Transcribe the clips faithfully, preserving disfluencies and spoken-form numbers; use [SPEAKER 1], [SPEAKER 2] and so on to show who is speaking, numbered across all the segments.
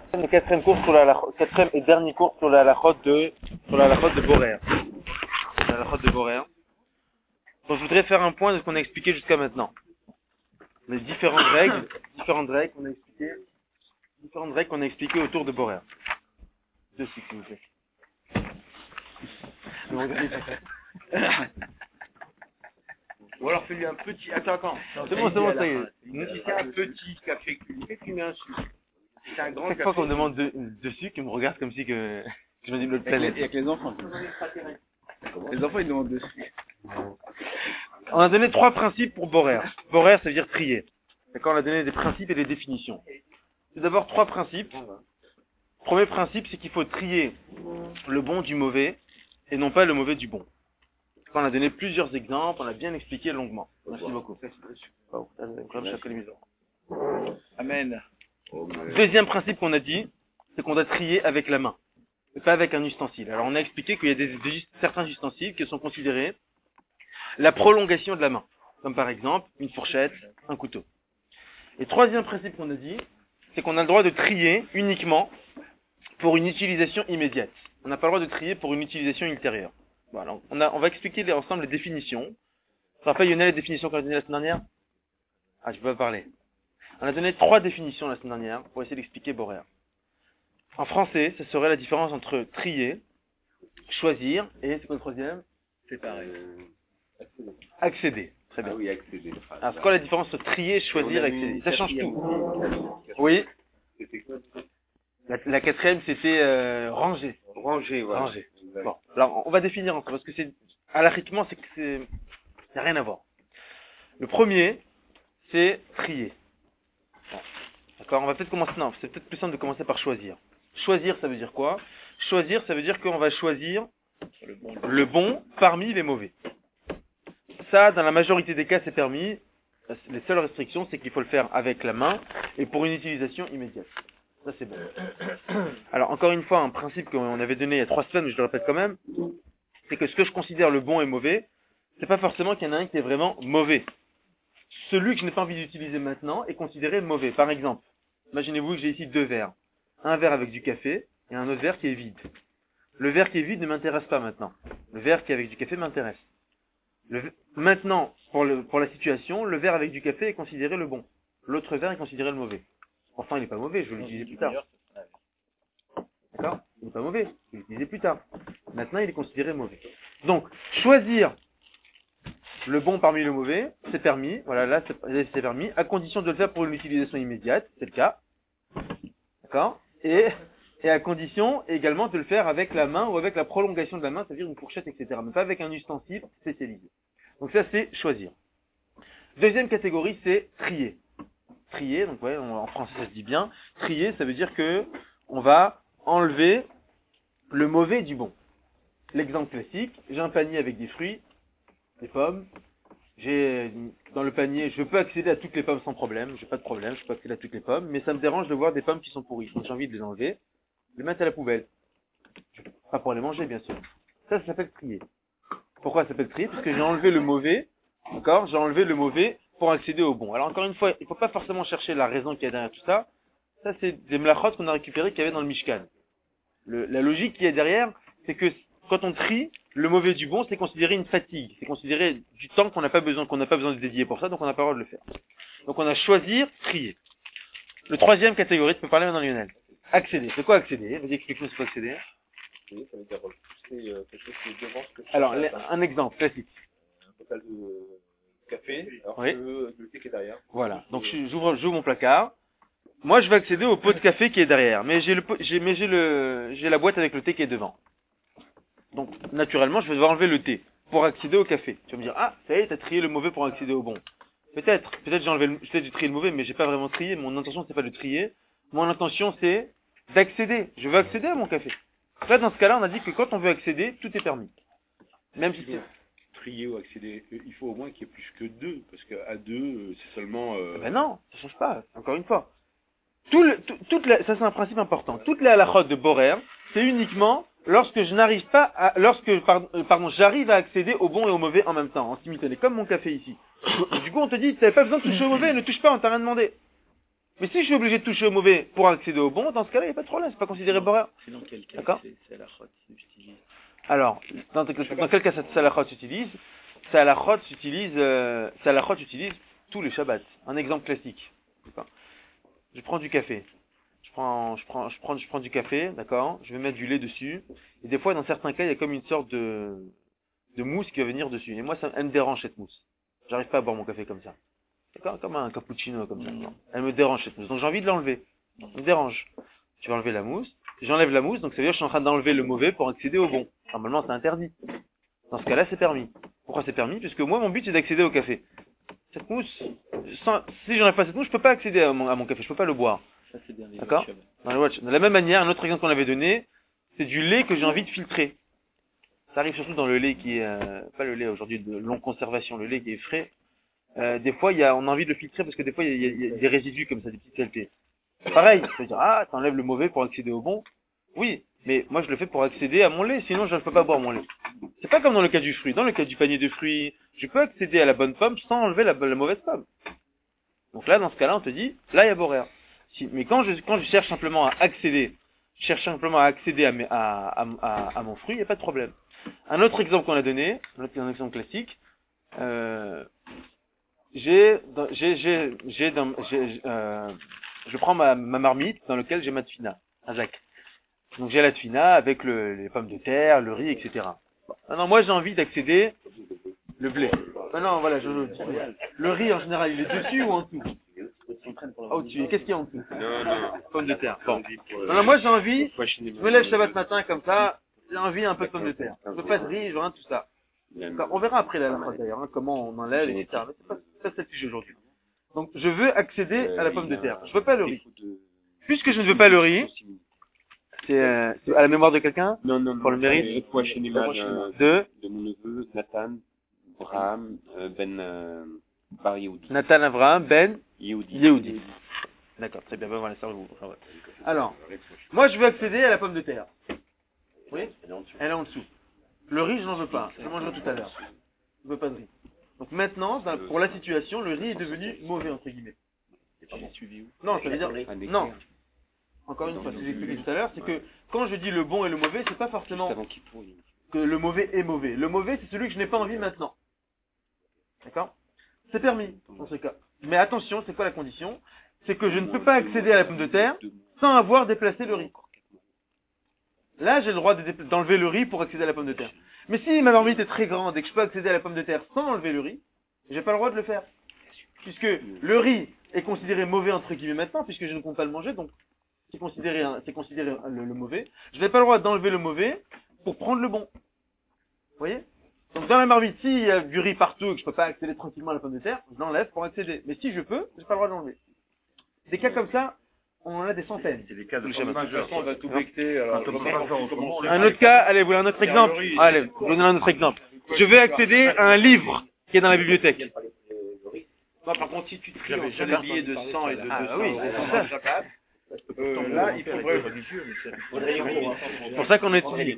[SPEAKER 1] Le quatrième cours sur la halachot, quatrième et dernier cours sur la halachot de, sur la halachot de Borer. La halachot de Borer. Donc je voudrais faire un point de ce qu'on a expliqué jusqu'à maintenant. Les différentes règles, différentes règles qu'on a expliquées, différentes règles qu'on a expliquées autour de Borer. Deux s'il vous plaît.
[SPEAKER 2] Ou alors fais-lui un petit. Attends, attends.
[SPEAKER 1] C'est bon, c'est bon, ça y est.
[SPEAKER 2] Si c'est un petit café cuit, fais fumer un sucre. Si c'est un grand
[SPEAKER 1] Chaque
[SPEAKER 2] café.
[SPEAKER 1] fois qu'on me demande de, de sucre, ils me regardent comme si que, que je me dis l'autre planète.
[SPEAKER 3] Il y a que les enfants. Les enfants, ils demandent de sucre.
[SPEAKER 1] On a donné trois principes pour Borer. Borer, ça veut dire trier. D'accord, on a donné des principes et des définitions. Tout d'abord, trois principes. Premier principe, c'est qu'il faut trier le bon du mauvais et non pas le mauvais du bon. On a donné plusieurs exemples, on a bien expliqué longuement. Merci beaucoup.
[SPEAKER 3] Amen.
[SPEAKER 1] Deuxième principe qu'on a dit, c'est qu'on doit trier avec la main, et pas avec un ustensile. Alors on a expliqué qu'il y a des, des, certains ustensiles qui sont considérés la prolongation de la main, comme par exemple une fourchette, un couteau. Et troisième principe qu'on a dit, c'est qu'on a le droit de trier uniquement pour une utilisation immédiate. On n'a pas le droit de trier pour une utilisation ultérieure. Voilà, on, a, on va expliquer les, ensemble les définitions. Tu te rappelles, Yonel, les définitions qu'on a données la semaine dernière? Ah, je peux pas parler. On a donné trois définitions la semaine dernière pour essayer d'expliquer Borer. En français, ce serait la différence entre trier, choisir et, c'est quoi le troisième?
[SPEAKER 3] Séparer.
[SPEAKER 2] Accéder.
[SPEAKER 1] Accéder. Très bien.
[SPEAKER 2] Ah oui, accéder.
[SPEAKER 1] Alors, c'est quoi la différence entre trier, choisir et accéder? Ça change tout. Oui. La, la quatrième, c'était euh, ranger.
[SPEAKER 2] Ranger, voilà.
[SPEAKER 1] Ranger. Bon, alors on va définir ensemble parce que c'est halakhiquement, c'est que c'est, ça n'a rien à voir. Le premier, c'est trier. Bon. D'accord, on va peut-être commencer. Non, c'est peut-être plus simple de commencer par choisir. Choisir, ça veut dire quoi? Choisir, ça veut dire qu'on va choisir le bon, le bon parmi les mauvais. Ça, dans la majorité des cas, c'est permis. Les seules restrictions, c'est qu'il faut le faire avec la main et pour une utilisation immédiate. Ça, c'est bon. Alors, encore une fois, un principe qu'on avait donné il y a trois semaines, mais je le répète quand même, c'est que ce que je considère le bon et mauvais, c'est pas forcément qu'il y en a un qui est vraiment mauvais. Celui que je n'ai pas envie d'utiliser maintenant est considéré mauvais. Par exemple, imaginez-vous que j'ai ici deux verres. Un verre avec du café et un autre verre qui est vide. Le verre qui est vide ne m'intéresse pas maintenant. Le verre qui est avec du café m'intéresse. Le... Maintenant, pour, le, pour la situation, le verre avec du café est considéré le bon. L'autre verre est considéré le mauvais. Enfin, il n'est pas mauvais, je vais l'utiliser plus tard. D'accord? Il n'est pas mauvais, je vais l'utiliser plus tard. Maintenant, il est considéré mauvais. Donc, choisir le bon parmi le mauvais, c'est permis. Voilà, là, c'est permis, à condition de le faire pour une utilisation immédiate, c'est le cas. D'accord? Et, et à condition également de le faire avec la main ou avec la prolongation de la main, c'est-à-dire une fourchette, et cetera. Mais pas avec un ustensile spécialisé. Donc ça, c'est choisir. Deuxième catégorie, c'est trier. Trier, donc ouais, en français ça se dit bien. Trier, ça veut dire que on va enlever le mauvais du bon. L'exemple classique, j'ai un panier avec des fruits, des pommes. J'ai dans le panier, je peux accéder à toutes les pommes sans problème, j'ai pas de problème, je peux accéder à toutes les pommes, mais ça me dérange de voir des pommes qui sont pourries. Donc j'ai envie de les enlever, de les mettre à la poubelle. Pas pour les manger, bien sûr. Ça, ça s'appelle trier. Pourquoi ça s'appelle trier? Parce que j'ai enlevé le mauvais, d'accord? J'ai enlevé le mauvais pour accéder au bon. Alors encore une fois, il ne faut pas forcément chercher la raison qu'il y a derrière tout ça. Ça, c'est des mlachot qu'on a récupérés qu'il y avait dans le Mishkan. Le, la logique qu'il y a derrière, c'est que quand on trie, le mauvais du bon, c'est considéré une fatigue. C'est considéré du temps qu'on n'a pas besoin, qu'on n'a pas besoin de dédier pour ça, donc on n'a pas le droit de le faire. Donc on a choisi trier. Le troisième catégorie, tu peux parler maintenant, Lionel. Accéder. C'est quoi accéder? Vas-y, explique-nous ce qu'est accéder.
[SPEAKER 2] Ça veut dire repousser euh, quelque chose qui est devant ce que
[SPEAKER 1] Alors, un exemple classique.
[SPEAKER 2] Un total de café, alors
[SPEAKER 1] oui.
[SPEAKER 2] que le thé qui est derrière.
[SPEAKER 1] Voilà. Donc j'ouvre, j'ouvre mon placard. Moi, je vais accéder au pot de café qui est derrière, mais j'ai le, j'ai, mais j'ai le, j'ai la boîte avec le thé qui est devant. Donc, naturellement, je vais devoir enlever le thé pour accéder au café. Tu vas me dire, ah, ça y est, t'as trié le mauvais pour accéder au bon. Peut-être, peut-être j'ai enlevé, le, peut-être j'ai trié le mauvais, mais j'ai pas vraiment trié. Mon intention, c'est pas de trier. Mon intention, c'est d'accéder. Je veux accéder à mon café. Là, dans ce cas-là, on a dit que quand on veut accéder, tout est permis. Même si c'est
[SPEAKER 2] trier ou accéder, il faut au moins qu'il y ait plus que deux, parce qu'à deux, c'est seulement... Euh...
[SPEAKER 1] Ben non, ça change pas, encore une fois. Tout le, tout, toute la, ça c'est un principe important. Toutes les halachot de Borer, c'est uniquement lorsque je n'arrive pas à, lorsque, pardon, pardon j'arrive à accéder au bon et au mauvais en même temps, en simultané, comme mon café ici. Du coup, on te dit, tu n'avais pas besoin de toucher au mauvais, ne touche pas, on t'a rien demandé. Mais si je suis obligé de toucher au mauvais pour accéder au bon, dans ce cas-là, il n'y a pas de problème, c'est pas considéré borer.
[SPEAKER 3] Sinon, quel cas
[SPEAKER 1] D'accord.
[SPEAKER 3] c'est la chôte s'utilise?
[SPEAKER 1] Alors, dans, dans quel cas cette salachot s'utilise? Salachot s'utilise, euh, salachot s'utilise tous les Shabbats. Un exemple classique. Je prends du café. Je prends, je prends, je prends, je prends du café, d'accord? Je vais mettre du lait dessus. Et des fois, dans certains cas, il y a comme une sorte de, de mousse qui va venir dessus. Et moi, ça elle me dérange cette mousse. J'arrive pas à boire mon café comme ça. D'accord? Comme un cappuccino, comme ça. Non. Elle me dérange cette mousse. Donc j'ai envie de l'enlever. Elle me dérange. Je vais enlever la mousse. J'enlève la mousse, donc ça veut dire que je suis en train d'enlever le mauvais pour accéder au bon. Normalement, c'est interdit. Dans ce cas-là, c'est permis. Pourquoi c'est permis? Puisque moi, mon but, c'est d'accéder au café. Cette mousse, sans, si j'enlève pas cette mousse, je peux pas accéder à mon, à mon café, je peux pas le boire.
[SPEAKER 3] Ça, c'est bien.
[SPEAKER 1] D'accord? Dans le watch. De la même manière, un autre exemple qu'on avait donné, c'est du lait que j'ai envie de filtrer. Ça arrive surtout dans le lait qui est, euh, pas le lait aujourd'hui de longue conservation, le lait qui est frais. Euh, des fois, il y a, on a envie de le filtrer parce que des fois, il y a, il y a des résidus comme ça, des petites saletés. Pareil, tu vas dire, ah, t'enlèves le mauvais pour accéder au bon. Oui, mais moi, je le fais pour accéder à mon lait, sinon je ne peux pas boire mon lait. C'est pas comme dans le cas du fruit. Dans le cas du panier de fruits, je peux accéder à la bonne pomme sans enlever la, la mauvaise pomme. Donc là, dans ce cas-là, on te dit, là, il y a boréa. Si, mais quand je, quand je cherche simplement à accéder, je cherche simplement à accéder à, mes, à, à, à, à mon fruit, il n'y a pas de problème. Un autre exemple qu'on a donné, un autre un exemple classique, euh, j'ai, j'ai, j'ai, j'ai, dans, j'ai euh, je prends ma, ma marmite dans laquelle j'ai ma tfina, un Jacques. Donc j'ai la tfina avec le, les pommes de terre, le riz, et cetera. Maintenant, moi, j'ai envie d'accéder le blé. Maintenant, voilà, je, le riz en général, il est dessus ou en dessous? Au-dessus. Qu'est-ce qu'il y a en dessous?
[SPEAKER 2] Non, non.
[SPEAKER 1] Pommes de terre. Bon. Alors moi j'ai envie, je me lève Shabbat matin comme ça, j'ai envie un peu de pommes de terre. Je veux pas de riz, je veux rien de tout ça. On verra après la fois d'ailleurs, hein, comment on enlève, et cetera. Mais c'est pas, c'est pas le sujet aujourd'hui. Donc je veux accéder à la pomme de terre. Je veux pas le riz. Puisque je ne veux pas le riz, c'est euh, à la mémoire de quelqu'un?
[SPEAKER 2] Non, non, non.
[SPEAKER 1] Pour le mérite
[SPEAKER 2] de,
[SPEAKER 1] de,
[SPEAKER 2] de mon neveu Nathan Abraham Ben euh, Bar Yehoudi.
[SPEAKER 1] Nathan Abraham Ben
[SPEAKER 2] Yehoudi.
[SPEAKER 1] Yehoudi. D'accord, très bien, ben voilà, ça va vous. Alors, moi je veux accéder à la pomme de terre. Oui? Elle est en dessous. Le riz, je n'en veux pas. Je le mangerai tout à l'heure. Je veux pas de riz. Donc maintenant, pour la situation, le riz est devenu mauvais, entre guillemets. Non, ça veut dire, non. Encore une fois, ce que j'ai expliqué tout à l'heure, c'est que quand je dis le bon et le mauvais, c'est pas forcément que le mauvais est mauvais. Le mauvais, c'est celui que je n'ai pas envie maintenant. D'accord? C'est permis, dans ce cas. Mais attention, c'est quoi la condition? C'est que je ne peux pas accéder à la pomme de terre sans avoir déplacé le riz. Là, j'ai le droit de d'enlever le riz pour accéder à la pomme de terre. Mais si ma marmite est très grande et que je peux accéder à la pomme de terre sans enlever le riz, j'ai pas le droit de le faire. Puisque le riz est considéré mauvais entre guillemets maintenant, puisque je ne compte pas le manger, donc c'est considéré, c'est considéré le, le mauvais. Je n'ai pas le droit d'enlever le mauvais pour prendre le bon. Vous voyez? Donc dans la marmite, s'il y a du riz partout et que je peux pas accéder tranquillement à la pomme de terre, je l'enlève pour accéder. Mais si je peux, j'ai pas le droit de l'enlever. Des cas comme ça, on en a des centaines.
[SPEAKER 4] C'est des cas de
[SPEAKER 2] On va tout becter. Alors,
[SPEAKER 1] un autre cas, allez, vous voulez un autre exemple? Allez, je vous donne un autre exemple. Je veux accéder à un livre qui est dans la bibliothèque.
[SPEAKER 2] Non, par contre, si tu tries entre les billets de cent et de deux cents,
[SPEAKER 1] ah, oui, c'est ça.
[SPEAKER 2] Euh, là, il faudrait religieux,
[SPEAKER 1] c'est pour ça qu'on étudie.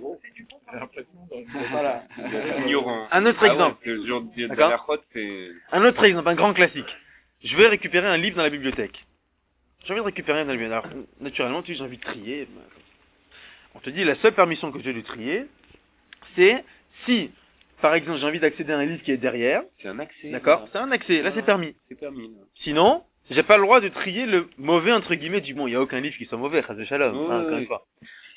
[SPEAKER 2] Voilà.
[SPEAKER 4] Ignorant.
[SPEAKER 1] Un autre exemple.
[SPEAKER 4] Ah ouais, le genre de
[SPEAKER 1] D'accord.
[SPEAKER 4] la route, c'est...
[SPEAKER 1] Un autre exemple, un grand classique. Je vais récupérer un livre dans la bibliothèque. J'ai envie de récupérer un dans la bibliothèque. Alors, naturellement, tu dis, j'ai envie de trier. On te dit, la seule permission que j'ai de trier, c'est si, par exemple, j'ai envie d'accéder à un livre qui est derrière.
[SPEAKER 4] C'est un accès.
[SPEAKER 1] D'accord? C'est un accès. Là, c'est permis.
[SPEAKER 4] C'est permis. Là.
[SPEAKER 1] Sinon, j'ai pas le droit de trier le mauvais, entre guillemets, du bon. Il n'y a aucun livre qui soit mauvais, chas de shalom.
[SPEAKER 4] Oui,
[SPEAKER 1] Enfin,
[SPEAKER 4] oui,
[SPEAKER 1] encore une
[SPEAKER 4] oui.
[SPEAKER 1] fois.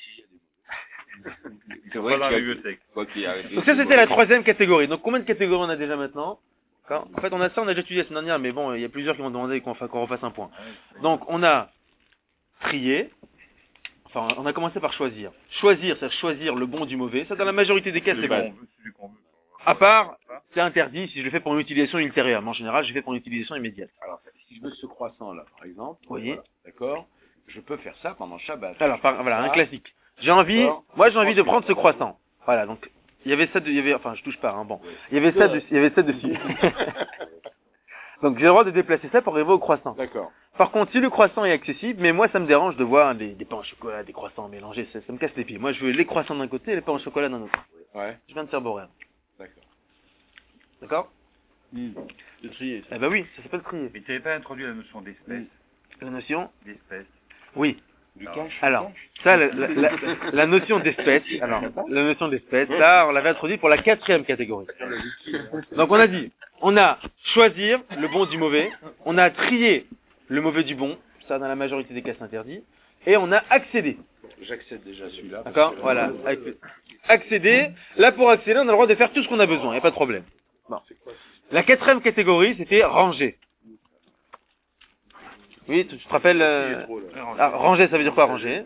[SPEAKER 4] C'est vrai
[SPEAKER 3] Voilà,
[SPEAKER 4] qu'il y a-
[SPEAKER 3] bibliothèque.
[SPEAKER 4] quoi qu'il y a-
[SPEAKER 1] Donc ça, c'était la troisième catégorie. Donc combien de catégories on a déjà maintenant? D'accord. En fait, on a ça, on a déjà étudié la semaine dernière, mais bon, il y a plusieurs qui m'ont demandé qu'on fa- qu'on refasse un point. Donc, on a trié. Enfin, on a commencé par choisir. Choisir, c'est choisir le bon du mauvais. Ça, dans la majorité des cas, c'est bon. À part, c'est interdit si je le fais pour une utilisation ultérieure. Mais en général, je le fais pour une utilisation immédiate.
[SPEAKER 2] Alors, si je veux ce croissant-là, par exemple,
[SPEAKER 1] Oui.
[SPEAKER 2] voilà, d'accord, je peux faire ça pendant Shabbat.
[SPEAKER 1] Alors, par- voilà, un
[SPEAKER 2] Ah.
[SPEAKER 1] classique. J'ai envie,
[SPEAKER 2] D'accord.
[SPEAKER 1] moi, j'ai envie de prendre ce croissant. Voilà, donc, il y avait ça de, il y avait, enfin, je touche pas, hein, bon. Il y avait ça de, il y avait ça dessus. Donc, j'ai le droit de déplacer ça pour arriver au croissant.
[SPEAKER 2] D'accord.
[SPEAKER 1] Par contre, si le croissant est accessible, mais moi, ça me dérange de voir des, des pains au chocolat, des croissants mélangés, ça, ça me casse les pieds. Moi, je veux les croissants d'un côté et les pains au chocolat d'un autre.
[SPEAKER 2] Ouais.
[SPEAKER 1] Je viens de faire boréen.
[SPEAKER 2] D'accord.
[SPEAKER 1] D'accord?
[SPEAKER 2] De trier.
[SPEAKER 1] Eh ben oui, ça s'appelle trier.
[SPEAKER 5] Mais tu n'avais pas introduit la notion d'espèce.
[SPEAKER 1] La notion
[SPEAKER 5] d'espèce.
[SPEAKER 1] Oui.
[SPEAKER 2] Du cash.
[SPEAKER 1] Alors, ça, la, la, la, la notion d'espèce, alors, la notion d'espèce, là, on l'avait introduit pour la quatrième catégorie. Donc on a dit, on a choisir le bon du mauvais, on a trier le mauvais du bon, ça dans la majorité des cas c'est interdit, et on a accédé.
[SPEAKER 2] J'accède déjà à celui-là.
[SPEAKER 1] D'accord? Voilà. Accéder. Là, pour accéder, on a le droit de faire tout ce qu'on a besoin, il n'y a pas de problème. Bon. La quatrième catégorie, c'était ranger. Oui, tu te rappelles euh... ah, ranger, ça veut dire quoi, ranger?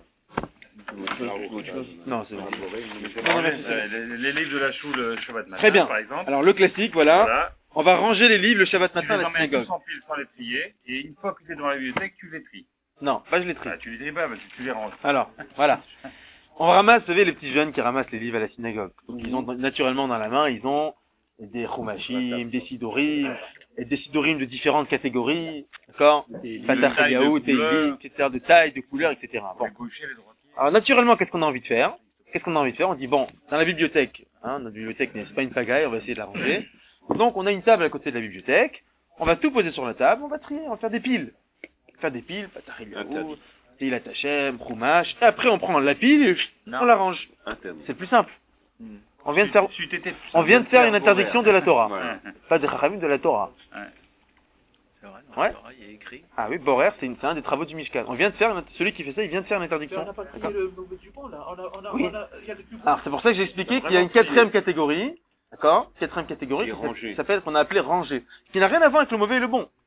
[SPEAKER 1] Non, c'est bon.
[SPEAKER 5] Non, mais, euh, les, les livres de la choule le Shabbat matin,
[SPEAKER 1] Très bien.
[SPEAKER 5] par exemple.
[SPEAKER 1] Alors, le classique, voilà.
[SPEAKER 5] Voilà.
[SPEAKER 1] On va ranger les livres le Shabbat
[SPEAKER 5] Tu
[SPEAKER 1] matin à
[SPEAKER 5] les
[SPEAKER 1] la
[SPEAKER 5] emmènes
[SPEAKER 1] synagogue.
[SPEAKER 5] tous en pile sans les trier, et une fois que tu es dans la bibliothèque, tu les tries.
[SPEAKER 1] Non, pas je les trie.
[SPEAKER 5] Ah, tu les tries pas, parce que tu les ranges.
[SPEAKER 1] Alors, voilà. On ramasse, vous savez, les petits jeunes qui ramassent les livres à la synagogue. Donc, ils ont naturellement dans la main, ils ont des chumashim, des sidorim, et des sidorim de différentes catégories, d'accord? Patach Yaou, Teilim, et cetera, de taille, de couleur, et cetera. Bon.
[SPEAKER 5] Les gauchers, les droitiers.
[SPEAKER 1] Alors, naturellement, qu'est-ce qu'on a envie de faire? Qu'est-ce qu'on a envie de faire? On dit, bon, dans la bibliothèque, hein, notre bibliothèque n'est pas une pagaille, on va essayer de la ranger. Donc, on a une table à côté de la bibliothèque, on va tout poser sur la table, on va trier, on va faire des piles. Faire des piles, Patach Yaou, Teilat Hashem, Chumash, et après on prend la pile et on la range. C'est plus simple. On vient de faire, on vient de faire une interdiction de la Torah.
[SPEAKER 5] Ouais.
[SPEAKER 1] Pas de Chachamim, de la Torah.
[SPEAKER 5] Ouais.
[SPEAKER 6] C'est vrai,
[SPEAKER 1] Ouais.
[SPEAKER 6] la Torah, il y a écrit.
[SPEAKER 1] Ah oui, Borer, c'est une- c'est un des travaux du Mishkan. On vient de faire, une- celui qui fait ça, il vient de faire une
[SPEAKER 3] Mais
[SPEAKER 1] interdiction.
[SPEAKER 3] on n'a pas trié le mauvais du bon, là. On a, on a,
[SPEAKER 1] Oui.
[SPEAKER 3] on a, il y a le plus bon.
[SPEAKER 1] Alors c'est pour ça que j'ai expliqué qu'il y a une quatrième catégorie, d'accord? Quatrième catégorie
[SPEAKER 2] Qui est
[SPEAKER 1] qui s'appelle-
[SPEAKER 2] rangée.
[SPEAKER 1] qui s'appelle, qu'on a appelé rangée. Qui n'a rien à voir avec le mauvais et le bon.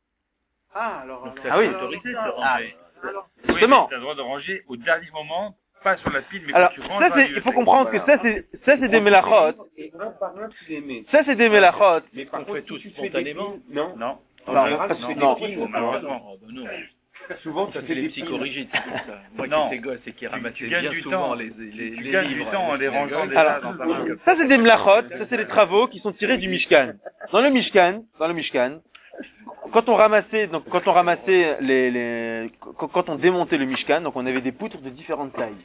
[SPEAKER 3] Ah, alors, alors.
[SPEAKER 1] Ah oui.
[SPEAKER 3] alors,
[SPEAKER 5] Autorité de
[SPEAKER 3] alors,
[SPEAKER 5] ranger.
[SPEAKER 3] alors,
[SPEAKER 1] Justement.
[SPEAKER 5] Tu as le droit de ranger au dernier moment, pas sur la pile, mais
[SPEAKER 1] Alors,
[SPEAKER 5] quand tu ranges
[SPEAKER 1] ça
[SPEAKER 5] dans la
[SPEAKER 1] c'est, il faut
[SPEAKER 5] bibliothèque.
[SPEAKER 1] comprendre que ça c'est, ça c'est des mélachot.
[SPEAKER 2] Et un par un, tu les mets.
[SPEAKER 1] Ça c'est des mélachot.
[SPEAKER 2] Mais par
[SPEAKER 6] On
[SPEAKER 2] contre,
[SPEAKER 6] fait tous
[SPEAKER 2] si tu fais des
[SPEAKER 6] spontanément.
[SPEAKER 2] piles- Non.
[SPEAKER 5] Non.
[SPEAKER 1] Non,
[SPEAKER 5] En
[SPEAKER 2] général,
[SPEAKER 1] parce
[SPEAKER 2] tu
[SPEAKER 1] que
[SPEAKER 2] fais
[SPEAKER 1] non.
[SPEAKER 2] des piles,
[SPEAKER 6] Oh,
[SPEAKER 5] malheureusement.
[SPEAKER 6] oh, bah non.
[SPEAKER 2] Souvent, tu
[SPEAKER 6] Ça
[SPEAKER 2] fais
[SPEAKER 6] fait
[SPEAKER 2] des
[SPEAKER 6] les
[SPEAKER 2] piles.
[SPEAKER 6] psychorigides, c'est pour ça. Moi
[SPEAKER 5] Non.
[SPEAKER 6] qui étais gosse et qui ramassait
[SPEAKER 5] tu gagnes
[SPEAKER 6] bien
[SPEAKER 5] du
[SPEAKER 6] souvent
[SPEAKER 5] temps.
[SPEAKER 6] les, les,
[SPEAKER 5] Tu
[SPEAKER 6] les
[SPEAKER 5] gagnes
[SPEAKER 6] livres.
[SPEAKER 5] du temps en les rangeant
[SPEAKER 6] synagogues.
[SPEAKER 5] déjà
[SPEAKER 1] Alors,
[SPEAKER 5] dans ta main.
[SPEAKER 1] ça c'est des mlachot, ça c'est des travaux qui sont tirés du Mishkan. Dans le Mishkan, dans le Mishkan, quand on ramassait, donc quand on ramassait les, les, quand quand on démontait le Mishkan, donc on avait des poutres de différentes tailles,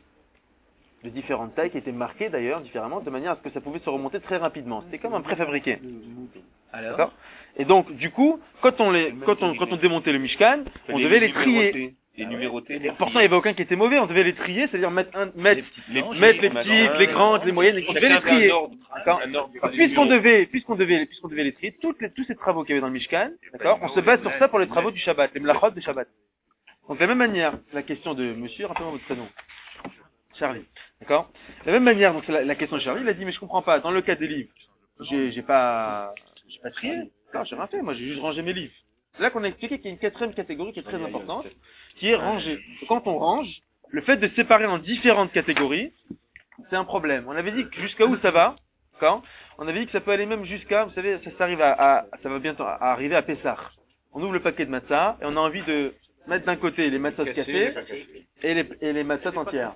[SPEAKER 1] de différentes tailles qui étaient marquées d'ailleurs différemment, de manière à ce que ça pouvait se remonter très rapidement. C'était comme un préfabriqué.
[SPEAKER 6] Alors,
[SPEAKER 1] D'accord? Et donc, du coup, quand on les, quand on, quand on démontait le Mishkan, on devait les trier.
[SPEAKER 2] Les numérotés.
[SPEAKER 1] Et pourtant, il n'y avait aucun qui était mauvais, on devait les trier, c'est-à-dire mettre un, mettre,
[SPEAKER 6] les
[SPEAKER 1] mettre
[SPEAKER 6] petits
[SPEAKER 1] les
[SPEAKER 6] blancs,
[SPEAKER 1] petites, les grandes, les moyennes, on devait les trier. D'accord? Puisqu'on devait, puisqu'on devait, puisqu'on devait les trier, toutes les, tous ces travaux qu'il y avait dans le Mishkan, d'accord? On se base sur ça pour les travaux du Shabbat, les mlachot du Shabbat. Donc, de la même manière, la question de monsieur, rappelez-moi votre prénom. Charlie. D'accord? De la même manière, donc, c'est la, la question de Charlie, il a dit, mais je comprends pas, dans le cas des livres, j'ai, j'ai pas, j'ai pas trié. Non, j'ai rien fait, moi, j'ai juste rangé mes livres. C'est là qu'on a expliqué qu'il y a une quatrième catégorie qui est très importante, qui est ranger. Quand on range, le fait de séparer en différentes catégories, c'est un problème. On avait dit que jusqu'à où ça va, d'accord? On avait dit que ça peut aller même jusqu'à, vous savez, ça, ça arrive à, à- ça va bientôt à arriver à Pessah. On ouvre le paquet de matzah et on a envie de mettre d'un côté les matzahs café et les, et les matzahs entières.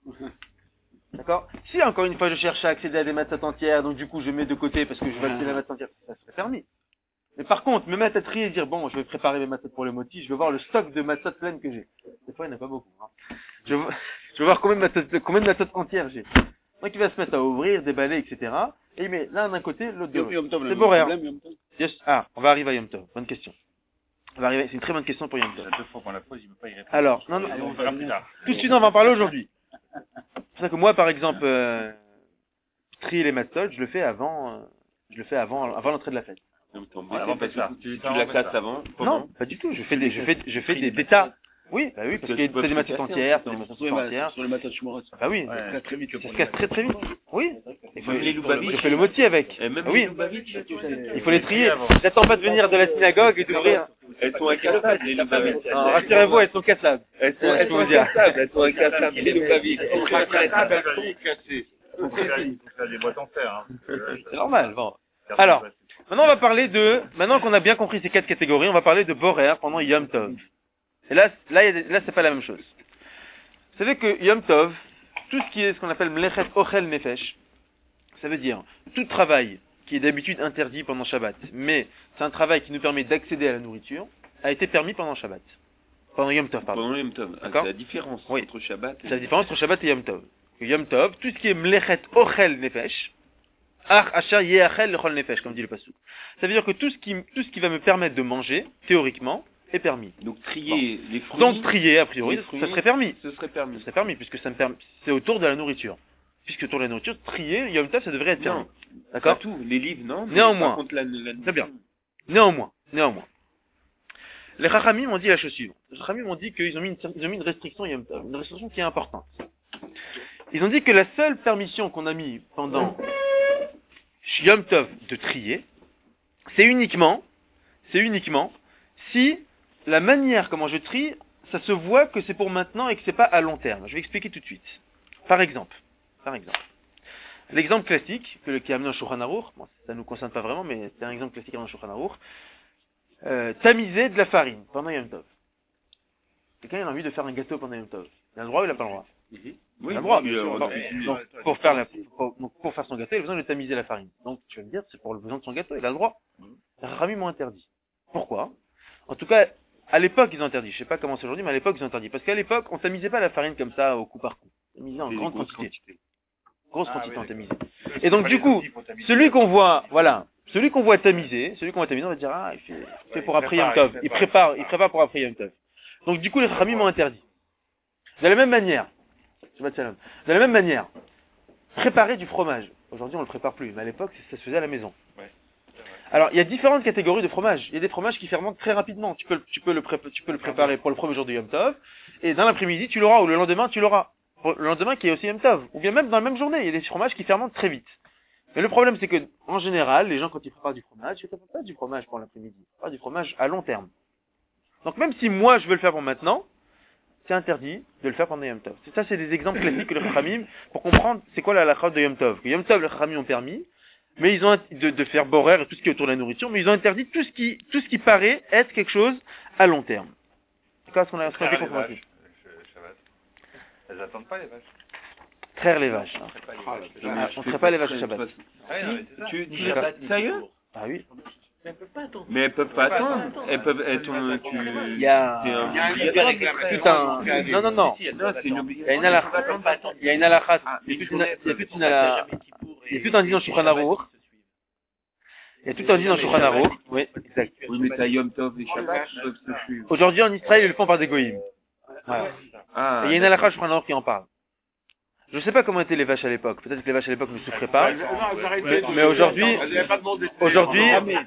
[SPEAKER 1] D'accord? Si encore une fois je cherche à accéder à des matzahs entières, donc du coup je mets de côté parce que je veux accéder à la matzah entière, ça serait permis. Mais par contre, me mettre à trier et dire, bon, je vais préparer mes matzahs pour le moti, je veux voir le stock de matzahs pleines que j'ai. Des fois, il n'y en a pas beaucoup. Hein. Je, veux, je veux voir combien de matzahs, combien de matzahs entières j'ai. Donc, il va se mettre à ouvrir, déballer, et cetera. Et il met l'un d'un côté, l'autre de l'autre. C'est beau, rien. Yes. Ah, on va arriver à Yom Tov. Bonne question. On va arriver, c'est une très bonne question pour Yom Tov.
[SPEAKER 5] Il y a deux fois qu'on la pose, il ne peut pas y répondre.
[SPEAKER 1] Alors, non, non,
[SPEAKER 5] Et on verra plus tard.
[SPEAKER 1] tout de suite, on va en parler aujourd'hui. C'est pour ça que moi, par exemple, euh, trier les matzahs, je le fais avant, euh, je le fais avant, avant l'entrée de la fête.
[SPEAKER 5] Avant Pessah.
[SPEAKER 2] Tu la casses avant.
[SPEAKER 1] Non, pas du tout. Je fais des, je fais, je fais des bêtas. Oui, bah oui, parce que c'est des matzahs entières, c'est des matzahs entières.
[SPEAKER 3] Sur les matzahs de Shmorot.
[SPEAKER 1] Bah oui,
[SPEAKER 5] Ouais.
[SPEAKER 3] Très très vite.
[SPEAKER 1] ça se casse très très vite. Oui. Il faut,
[SPEAKER 2] Les Lubavitch.
[SPEAKER 1] je fais le moti avec.
[SPEAKER 2] Et même
[SPEAKER 1] Ah oui.
[SPEAKER 2] les Lubavitch,
[SPEAKER 1] Il faut les trier. J'attends pas de venir de la synagogue et d'ouvrir.
[SPEAKER 2] elles sont incassables, les Lubavitch.
[SPEAKER 1] Non, rassurez-vous, elles sont cassables.
[SPEAKER 2] Elles sont, elles sont incassables, elles sont incassables, les Lubavitch. Elles sont incassables, elles sont cassées.
[SPEAKER 5] Il faut faire des boîtes en fer. Hein.
[SPEAKER 1] C'est normal, bon. Alors, maintenant on va parler de, maintenant qu'on a bien compris ces quatre catégories, on va parler de Borer pendant Yom Tov. Et là, là, il y a des- là c'est pas la même chose. Vous savez que Yom Tov, tout ce qui est ce qu'on appelle Mlechet Ochel Nefesh, ça veut dire tout travail qui est d'habitude interdit pendant Shabbat, mais c'est un travail qui nous permet d'accéder à la nourriture, a été permis pendant Shabbat. Pendant Yom Tov, pardon.
[SPEAKER 2] Pendant le Yom Tov. Ah,
[SPEAKER 1] D'accord.
[SPEAKER 2] c'est la différence
[SPEAKER 1] Oui.
[SPEAKER 2] entre Shabbat et...
[SPEAKER 1] C'est la différence entre Shabbat et Yom Tov. Que Yom Tov, tout ce qui est Mlechet Ochel Nefesh, Ach Asher Yeachel Lechol Nefesh, comme dit le Passouk. Ça veut dire que tout ce qui, tout ce qui va me permettre de manger, théoriquement, est permis.
[SPEAKER 2] Donc trier les fruits.
[SPEAKER 1] Donc trier, a priori,
[SPEAKER 2] les fruits,
[SPEAKER 1] ça serait permis.
[SPEAKER 2] Ce serait
[SPEAKER 1] Ça
[SPEAKER 2] permis.
[SPEAKER 1] serait permis, puisque ça me permet, c'est autour de la nourriture. Puisque autour de la nourriture, trier, Yom Tov, ça devrait être permis.
[SPEAKER 2] Non, pas
[SPEAKER 1] D'accord?
[SPEAKER 2] tout. Les livres, non. mais
[SPEAKER 1] Néanmoins.
[SPEAKER 2] par contre, la, la
[SPEAKER 1] Très bien. Néanmoins, néanmoins. Les Chachamim m'ont dit la chose suivante. Les Chachamim m'ont dit qu'ils ont mis une, ils ont mis une restriction Yom Tov, une restriction qui est importante. Ils ont dit que la seule permission qu'on a mis pendant Yom Tov de trier, c'est uniquement, c'est uniquement si la manière comment je trie, ça se voit que c'est pour maintenant et que c'est pas à long terme. Je vais expliquer tout de suite. Par exemple, par exemple, l'exemple classique que le qui a amené en Shulchan Aruch, bon, ça nous concerne pas vraiment, mais c'est un exemple classique en Shulchan Aruch, euh, tamiser de la farine pendant Yom Tov. Quelqu'un il a envie de faire un gâteau pendant Yom Tov. Il a le droit ou il a pas le droit?
[SPEAKER 2] Oui,
[SPEAKER 1] il a le droit.
[SPEAKER 2] oui,
[SPEAKER 1] Bien sûr.
[SPEAKER 2] on
[SPEAKER 1] Bon,
[SPEAKER 2] a-
[SPEAKER 1] donc, pour faire la, pour, donc, pour faire son gâteau, il a besoin de tamiser la farine. Donc, tu vas me dire, c'est pour le besoin de son gâteau, il a le droit. Les Rami m'ont interdit. Pourquoi? En tout cas, à l'époque, ils ont interdit. Je sais pas comment c'est aujourd'hui, mais à l'époque, ils ont interdit. Parce qu'à l'époque, on tamisait pas la farine comme ça, au coup par coup. On tamisait en
[SPEAKER 2] Des
[SPEAKER 1] grande
[SPEAKER 2] grosses
[SPEAKER 1] quantité. Grosse
[SPEAKER 5] Ah,
[SPEAKER 1] quantité
[SPEAKER 5] oui,
[SPEAKER 1] on
[SPEAKER 5] d'accord.
[SPEAKER 1] tamisait. Et donc, du coup, celui qu'on voit, voilà, celui qu'on voit tamiser, celui qu'on voit tamiser, on va dire, ah, il fait, il fait
[SPEAKER 5] Ouais,
[SPEAKER 1] pour
[SPEAKER 5] il
[SPEAKER 1] après Yom
[SPEAKER 5] prépare,
[SPEAKER 1] Tov.
[SPEAKER 5] il
[SPEAKER 1] Il
[SPEAKER 5] prépare.
[SPEAKER 1] prépare, il prépare pour après Yom Tov. Donc, du coup, les Rami m'ont interdit. De la même manière, Shabbat Shalom. De la même manière, préparer du fromage. Aujourd'hui, on le prépare plus, mais à l'époque, ça se faisait à la maison.
[SPEAKER 5] Ouais.
[SPEAKER 1] Alors, il y a différentes catégories de fromages. Il y a des fromages qui fermentent très rapidement. Tu peux, le- tu peux le, pré- tu peux le préparer pour le premier jour de Yom Tov, et dans l'après-midi, tu l'auras, ou le lendemain, tu l'auras. Pour le lendemain, qui est aussi Yom Tov. Ou bien même dans la même journée, il y a des fromages qui fermentent très vite. Mais le problème, c'est que, en général, les gens, quand ils préparent du fromage, ils ne préparent pas du fromage pour l'après-midi. Ils préparent du fromage à long terme. Donc, même si moi, je veux le faire pour maintenant, c'est interdit de le faire pendant Yom Tov. C'est ça, c'est des exemples classiques que les Chachamim, pour comprendre c'est quoi la halakha de Yom Tov. Que Yom Tov, les Chachamim ont permis, mais ils ont int- de, de faire borer et tout ce qui est autour de la nourriture, mais ils ont interdit tout ce qui, tout ce qui paraît être quelque chose à long terme. C'est quoi ce qu'on a, ce qu'on a
[SPEAKER 5] Traire
[SPEAKER 1] dit
[SPEAKER 5] les
[SPEAKER 1] compris?
[SPEAKER 5] vaches, le Shabbat. Elles attendent pas les vaches.
[SPEAKER 1] Traire les vaches. hein.
[SPEAKER 5] On traite pas les
[SPEAKER 2] Ah,
[SPEAKER 5] vaches.
[SPEAKER 2] là,
[SPEAKER 1] Ah,
[SPEAKER 2] je
[SPEAKER 1] on
[SPEAKER 2] fais
[SPEAKER 1] traite pas les
[SPEAKER 2] de
[SPEAKER 1] vaches au
[SPEAKER 2] toute
[SPEAKER 1] Shabbat.
[SPEAKER 2] façon.
[SPEAKER 5] Ouais, non, mais c'est ça.
[SPEAKER 2] Tu,
[SPEAKER 1] Ni
[SPEAKER 2] tu
[SPEAKER 1] Shabbat,
[SPEAKER 2] sérieux?
[SPEAKER 1] Ah oui.
[SPEAKER 2] Mais elles peuvent pas attendre. Elles peuvent, elles sont, tu,
[SPEAKER 1] Il y a,
[SPEAKER 2] c'est un-
[SPEAKER 1] il y a
[SPEAKER 2] il y a
[SPEAKER 1] tout un, non, non, non.
[SPEAKER 2] Non, c'est une
[SPEAKER 1] Il y a
[SPEAKER 2] obligation.
[SPEAKER 1] une halakha, il y a une halakha, il y a toute une, il y a toute une halakha, il y a tout un dit dans Shulchan Aruch. Il y a tout un dit dans Shulchan Aruch. Oui, exact.
[SPEAKER 2] Oui, mais t'as Yom Tov et Shabbat, ils peuvent se suivre.
[SPEAKER 1] Aujourd'hui, en Israël, ils le font par des goïms. Voilà.
[SPEAKER 2] Ah,
[SPEAKER 1] Et il y a une halakha Shulchan Aruch qui en parle. Je ne sais pas comment étaient les vaches à l'époque. Peut-être que les vaches à l'époque ne souffraient pas. Mais, mais aujourd'hui, aujourd'hui,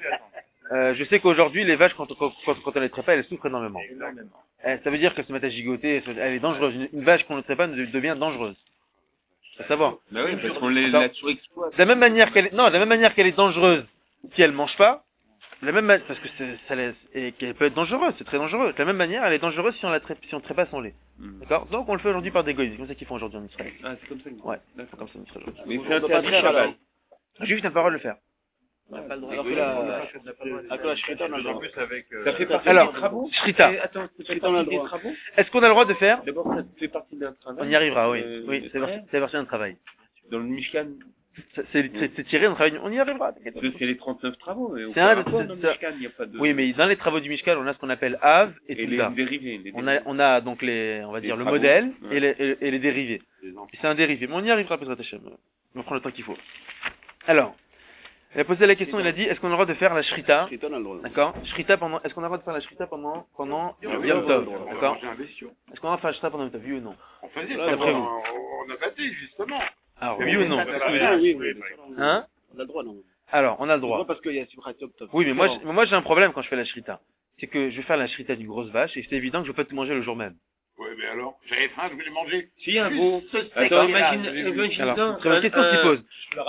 [SPEAKER 1] euh, je sais qu'aujourd'hui, les vaches, quand, quand, quand, quand on les traite pas, elles souffrent énormément. Eh, ça veut dire qu'elles se mettent à gigoter, elle est dangereuse. Une, une vache qu'on ne traite pas devient dangereuse. Faut savoir.
[SPEAKER 2] bah oui, parce qu'on les,
[SPEAKER 1] Attends.
[SPEAKER 2] la surexploite.
[SPEAKER 1] De la même manière qu'elle est, non, de la même manière qu'elle est dangereuse si elle mange pas, de la même ma- parce que c'est, ça laisse, et qu'elle peut être dangereuse, c'est très dangereux. De la même manière, elle est dangereuse si on la traite, si on traite pas son lait.
[SPEAKER 2] Hmm.
[SPEAKER 1] D'accord? Donc on le fait aujourd'hui par des goïs. C'est comme ça qu'ils font aujourd'hui en Israël.
[SPEAKER 2] Ah, c'est comme ça.
[SPEAKER 1] Ouais, c'est comme ça en Israël.
[SPEAKER 2] Mais c'est interdit Shabbat.
[SPEAKER 1] J'ai juste un parole de le faire.
[SPEAKER 3] Alors que la, alors que la Shrita, on a le
[SPEAKER 5] En
[SPEAKER 3] droit.
[SPEAKER 5] plus avec. euh,
[SPEAKER 2] Ça fait partie
[SPEAKER 1] Alors,
[SPEAKER 2] des travaux?
[SPEAKER 1] Shrita.
[SPEAKER 2] Eh, Attends, ça fait
[SPEAKER 3] Shrita, on a le
[SPEAKER 2] partie des
[SPEAKER 3] droit.
[SPEAKER 2] travaux?
[SPEAKER 1] Est-ce qu'on a le droit de faire?
[SPEAKER 2] D'abord, ça fait partie d'un travail.
[SPEAKER 1] On y arrivera, oui.
[SPEAKER 2] Euh,
[SPEAKER 1] Oui, c'est
[SPEAKER 2] frère,
[SPEAKER 1] parti, c'est parti d'un travail.
[SPEAKER 2] Dans le Mishkan,
[SPEAKER 1] C'est, c'est, c'est- c'est tiré d'un travail. On y arrivera. t'inquiète
[SPEAKER 2] parce que
[SPEAKER 1] pas.
[SPEAKER 2] c'est les trente-neuf travaux. Mais on
[SPEAKER 1] C'est un-
[SPEAKER 2] fait rapport
[SPEAKER 1] c'est-
[SPEAKER 2] dans le
[SPEAKER 1] c'est-
[SPEAKER 2] Mishkan, il n'y a pas de...
[SPEAKER 1] Oui, mais dans les travaux du Mishkan, on a ce qu'on appelle Av et
[SPEAKER 2] Et les
[SPEAKER 1] Touza.
[SPEAKER 2] dérivés. Les
[SPEAKER 1] On a,
[SPEAKER 2] dérivés.
[SPEAKER 1] on a donc les, on va
[SPEAKER 2] Les
[SPEAKER 1] dire le
[SPEAKER 2] travaux,
[SPEAKER 1] modèle
[SPEAKER 2] ouais.
[SPEAKER 1] et, les, et, et les dérivés. Et c'est un dérivé, mais on y arrivera, Pesrat Hashem. On va prendre le temps qu'il faut. Alors, il a posé la question, il a dit, est-ce qu'on a le droit de faire la shrita?
[SPEAKER 3] Shrita, on a le droit.
[SPEAKER 1] D'accord? Shrita pendant, est-ce qu'on a le droit de faire la shrita pendant, pendant
[SPEAKER 3] Ah oui,
[SPEAKER 1] Yom
[SPEAKER 3] on a
[SPEAKER 1] Tov?
[SPEAKER 3] le droit.
[SPEAKER 1] D'accord?
[SPEAKER 4] J'ai un bestiau.
[SPEAKER 1] Est-ce qu'on a le droit de faire la shrita pendant Yom Tov? Oui ou non?
[SPEAKER 4] On faisait
[SPEAKER 3] Là,
[SPEAKER 4] ça,
[SPEAKER 1] d'après
[SPEAKER 4] on,
[SPEAKER 1] vous.
[SPEAKER 4] on a battu, justement.
[SPEAKER 1] Alors, oui ou non?
[SPEAKER 3] Ah, oui, oui, oui.
[SPEAKER 1] Hein?
[SPEAKER 3] On a le droit, non.
[SPEAKER 1] Alors, on a le
[SPEAKER 3] Droit
[SPEAKER 1] droit.
[SPEAKER 3] parce qu'il y a Sibrat Yom Tov.
[SPEAKER 1] Oui, mais moi, j'ai- moi j'ai un problème quand je fais la shrita. C'est que je vais faire la shrita d'une grosse vache et c'est évident que je peux pas tout manger le jour même.
[SPEAKER 4] Ouais, mais alors, j'avais faim, je voulais manger.
[SPEAKER 2] Si, un beau... Attends,
[SPEAKER 1] D'accord.
[SPEAKER 2] imagine,
[SPEAKER 4] Alors,
[SPEAKER 2] imagine
[SPEAKER 1] Alors,
[SPEAKER 2] donc,
[SPEAKER 1] très bonne question
[SPEAKER 2] un-
[SPEAKER 1] qu'il pose.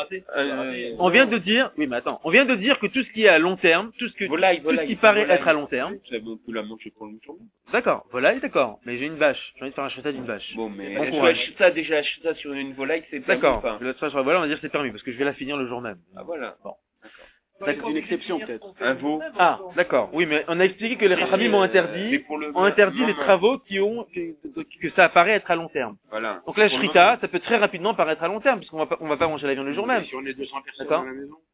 [SPEAKER 2] un-
[SPEAKER 1] On vient de dire, oui, mais attends, on vient de dire que tout ce qui est à long terme, tout ce que,
[SPEAKER 2] Volaille,
[SPEAKER 1] tout ce
[SPEAKER 2] volaille.
[SPEAKER 1] qui paraît
[SPEAKER 2] volaille.
[SPEAKER 1] être à long terme,
[SPEAKER 2] Ça, on peut la manger pour le mouton.
[SPEAKER 1] d'accord, volaille, d'accord, mais j'ai une vache, j'ai envie de faire un shrita d'une vache.
[SPEAKER 2] Bon, mais
[SPEAKER 1] Bon
[SPEAKER 2] tu
[SPEAKER 1] courage.
[SPEAKER 2] achètes ça déjà, achète ça sur une volaille, c'est pas
[SPEAKER 1] D'accord,
[SPEAKER 2] bon,
[SPEAKER 1] le vache, voilà, on va dire que c'est permis, parce que je vais la finir le jour même.
[SPEAKER 2] Ah, voilà.
[SPEAKER 3] C'est une exception, peut-être.
[SPEAKER 2] Un veau.
[SPEAKER 1] Ah, d'accord, oui, mais on a expliqué que les Chachamim ont
[SPEAKER 2] C'est
[SPEAKER 1] interdit,
[SPEAKER 2] pour le
[SPEAKER 1] ont interdit les
[SPEAKER 2] moment.
[SPEAKER 1] travaux qui ont, que, que ça apparaît être à long terme.
[SPEAKER 2] Voilà.
[SPEAKER 1] Donc la
[SPEAKER 2] Pour le
[SPEAKER 1] shrita,
[SPEAKER 2] moment.
[SPEAKER 1] ça peut très rapidement paraître à long terme, puisqu'on va pas, on va pas manger la viande le jour même.
[SPEAKER 4] Si on est deux cents personnes
[SPEAKER 1] D'accord.
[SPEAKER 4] à la maison.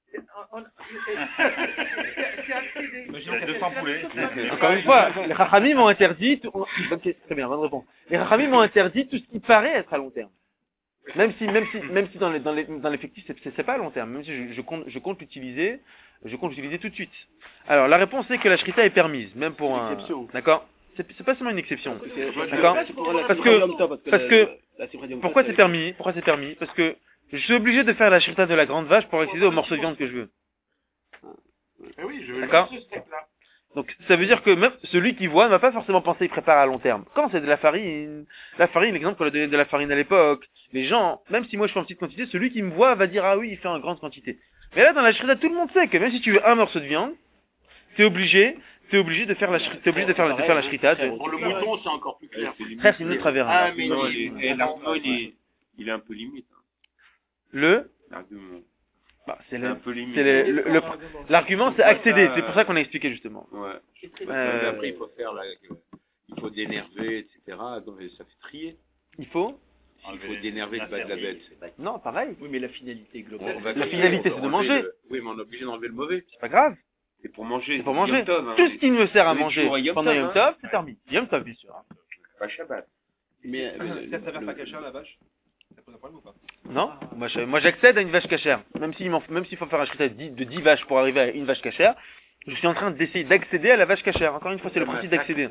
[SPEAKER 5] J'ai deux cents poulets.
[SPEAKER 1] Encore une fois, les Chachamim ont interdit, tout... ok, très bien, bonne réponse. Les Chachamim ont interdit tout ce qui paraît être à long terme. Même si, même si, même si dans les, dans les, dans l'effectif, c'est, c'est, c'est pas à long terme. Même si je, je compte, je compte l'utiliser, je compte l'utiliser tout de suite. Alors, la réponse est que la shrita est permise, même pour un, d'accord? C'est, c'est pas seulement une exception. D'accord? Parce que, parce que, pourquoi c'est permis? Pourquoi c'est permis? Parce que je suis obligé de faire la shrita de la grande vache pour accéder au morceau de viande que je veux.
[SPEAKER 4] Eh oui, je veux
[SPEAKER 1] D'accord?
[SPEAKER 4] ce steak-là.
[SPEAKER 1] Donc, ça veut dire que même celui qui voit ne va pas forcément penser qu'il prépare à long terme. Quand c'est de la farine, la farine, l'exemple qu'on a donné de la farine à l'époque, les gens, même si moi je fais en petite quantité, celui qui me voit va dire, ah oui, il fait en grande quantité. Mais là, dans la shrita, tout le monde sait que même si tu veux un morceau de viande, t'es obligé, t'es obligé de faire la shrita, t'es obligé de faire, de faire la shrita. de-
[SPEAKER 4] Pour le mouton, c'est encore plus clair.
[SPEAKER 1] Frère, c'est une autre avéra.
[SPEAKER 4] Ah, mais
[SPEAKER 2] Non,
[SPEAKER 4] il-
[SPEAKER 2] il est- et l'argument, il est, il est un peu limite. hein.
[SPEAKER 1] Le,
[SPEAKER 2] L'argument.
[SPEAKER 1] bah, c'est
[SPEAKER 2] Il est un
[SPEAKER 1] le,
[SPEAKER 2] peu limite.
[SPEAKER 1] c'est le, le- le- l'argument, c'est accéder. C'est pour ça qu'on a expliqué justement.
[SPEAKER 2] Ouais.
[SPEAKER 1] Euh,
[SPEAKER 2] Après, il faut faire la, il faut dénerver, et cetera. Donc, ça fait trier.
[SPEAKER 1] Il faut?
[SPEAKER 2] Il faut dénerver le bas de la bête.
[SPEAKER 1] Non, pareil.
[SPEAKER 6] Oui, mais la finalité globale.
[SPEAKER 2] On va
[SPEAKER 1] La
[SPEAKER 2] trier,
[SPEAKER 1] finalité,
[SPEAKER 2] on
[SPEAKER 1] c'est
[SPEAKER 2] va
[SPEAKER 1] de
[SPEAKER 2] enlever
[SPEAKER 1] manger.
[SPEAKER 2] le- Oui, mais on est obligé d'enlever le mauvais.
[SPEAKER 1] C'est pas grave.
[SPEAKER 2] C'est pour manger.
[SPEAKER 1] C'est pour manger.
[SPEAKER 2] Yom Tov, hein.
[SPEAKER 1] Tout ce qui me sert à
[SPEAKER 2] On est
[SPEAKER 1] manger
[SPEAKER 2] toujours à Yom
[SPEAKER 1] pendant
[SPEAKER 2] Tov,
[SPEAKER 1] Yom
[SPEAKER 2] hein.
[SPEAKER 1] Tov, c'est permis. Yom Tov, bien sûr.
[SPEAKER 2] Pas Shabbat.
[SPEAKER 3] Mais, mais
[SPEAKER 5] Ça
[SPEAKER 3] le-
[SPEAKER 5] s'avère
[SPEAKER 3] le-
[SPEAKER 5] pas cachère la vache? Ça pose un problème ou pas?
[SPEAKER 1] Non, moi, je- moi j'accède à une vache cachère. Même s'il m'en- même s'il faut faire un shrita de dix de dix vaches pour arriver à une vache cachère, je suis en train d'essayer d'accéder à la vache cachère. Encore une fois, c'est le principe d'accéder.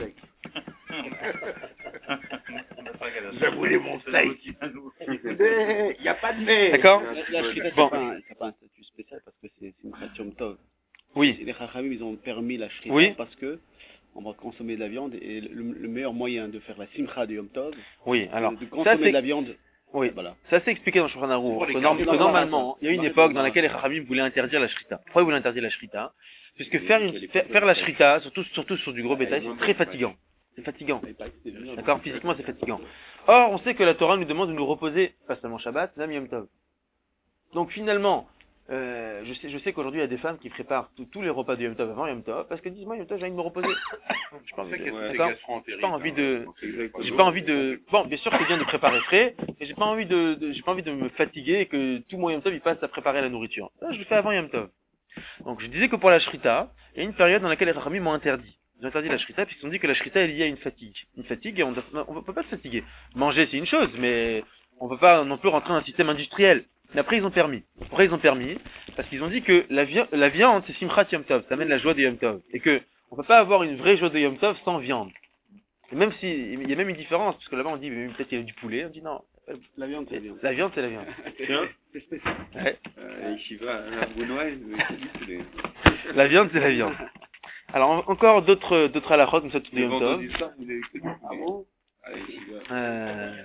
[SPEAKER 4] J'ai brûlé mon steak.
[SPEAKER 2] Il n'y a pas de mais.
[SPEAKER 1] D'accord?
[SPEAKER 3] La, la shrita,
[SPEAKER 1] Bon.
[SPEAKER 3] c'est pas, un- c'est pas un statut spécial parce que c'est c'est une Yom Tov.
[SPEAKER 1] Oui.
[SPEAKER 3] Et les Chachamim, ils ont permis la shrita
[SPEAKER 1] Oui.
[SPEAKER 3] parce que on va consommer de la viande et le, le meilleur moyen de faire la simcha de Yom Tov,
[SPEAKER 1] Oui, alors,
[SPEAKER 3] de
[SPEAKER 1] ça
[SPEAKER 3] consommer
[SPEAKER 1] c'est,
[SPEAKER 3] de la viande.
[SPEAKER 1] oui.
[SPEAKER 3] Voilà.
[SPEAKER 1] Ça c'est expliqué dans Shulchan Aruch.
[SPEAKER 3] Pour les
[SPEAKER 1] Que, norm-
[SPEAKER 3] carnets
[SPEAKER 1] que
[SPEAKER 3] dans
[SPEAKER 1] normalement, il y a une
[SPEAKER 3] dans
[SPEAKER 1] époque
[SPEAKER 3] les
[SPEAKER 1] dans laquelle les Chachamim voulaient interdire la shrita. Pourquoi ils voulaient interdire la shrita? Puisque faire, une, faire, faire la shrita, surtout, surtout sur du gros bétail, c'est très fatigant. C'est fatigant. D'accord? Physiquement, c'est fatigant. Or, on sait que la Torah nous demande de nous reposer, pas seulement Shabbat, même Yom Tov. Donc finalement, euh, je sais, je sais qu'aujourd'hui, il y a des femmes qui préparent tous- tous les repas de Yom Tov avant Yom Tov, parce qu'elles disent, moi, Yom Tov, j'ai envie de me reposer. J'ai pas envie de,
[SPEAKER 2] Ouais.
[SPEAKER 1] d'accord? J'ai pas envie de, j'ai pas envie de, bon, bien sûr, c'est bien de préparer frais, mais j'ai pas envie de, de- j'ai pas envie de me fatiguer et que tout mon Yom Tov, il passe à préparer la nourriture. Ça, je le fais avant Yom Tov. Donc, je disais que pour la shrita, il y a une période dans laquelle les Chachamim m'ont interdit. Ils ont interdit la shrita puisqu'ils ont dit que la shrita est liée à une fatigue. Une fatigue et on ne peut pas se fatiguer. Manger, c'est une chose, mais on peut pas non plus rentrer dans un système industriel. Mais après, ils ont permis. Pourquoi ils ont permis? Parce qu'ils ont dit que la, vi- la viande, c'est simchat Yom Tov. Ça amène la joie de Yom Tov. Et que on peut pas avoir une vraie joie de Yom Tov sans viande. Et même si, il y a même une différence, parce que là-bas on dit, mais peut-être qu'il y a du poulet. On dit non.
[SPEAKER 3] La viande, c'est la viande.
[SPEAKER 1] La viande, c'est la viande.
[SPEAKER 2] Tiens,
[SPEAKER 3] C'est spécial.
[SPEAKER 1] Ouais.
[SPEAKER 2] euh, Yeshiva, la Brunoise, c'est du poulet.
[SPEAKER 1] La viande, c'est la viande. Alors, en- encore d'autres, d'autres halachot, comme ça, tout de
[SPEAKER 2] Le
[SPEAKER 1] Yom Tov.
[SPEAKER 2] vendredi soir, vous avez que du poulet.
[SPEAKER 3] Ah bon?
[SPEAKER 2] Ah, Yeshiva.
[SPEAKER 1] Euh,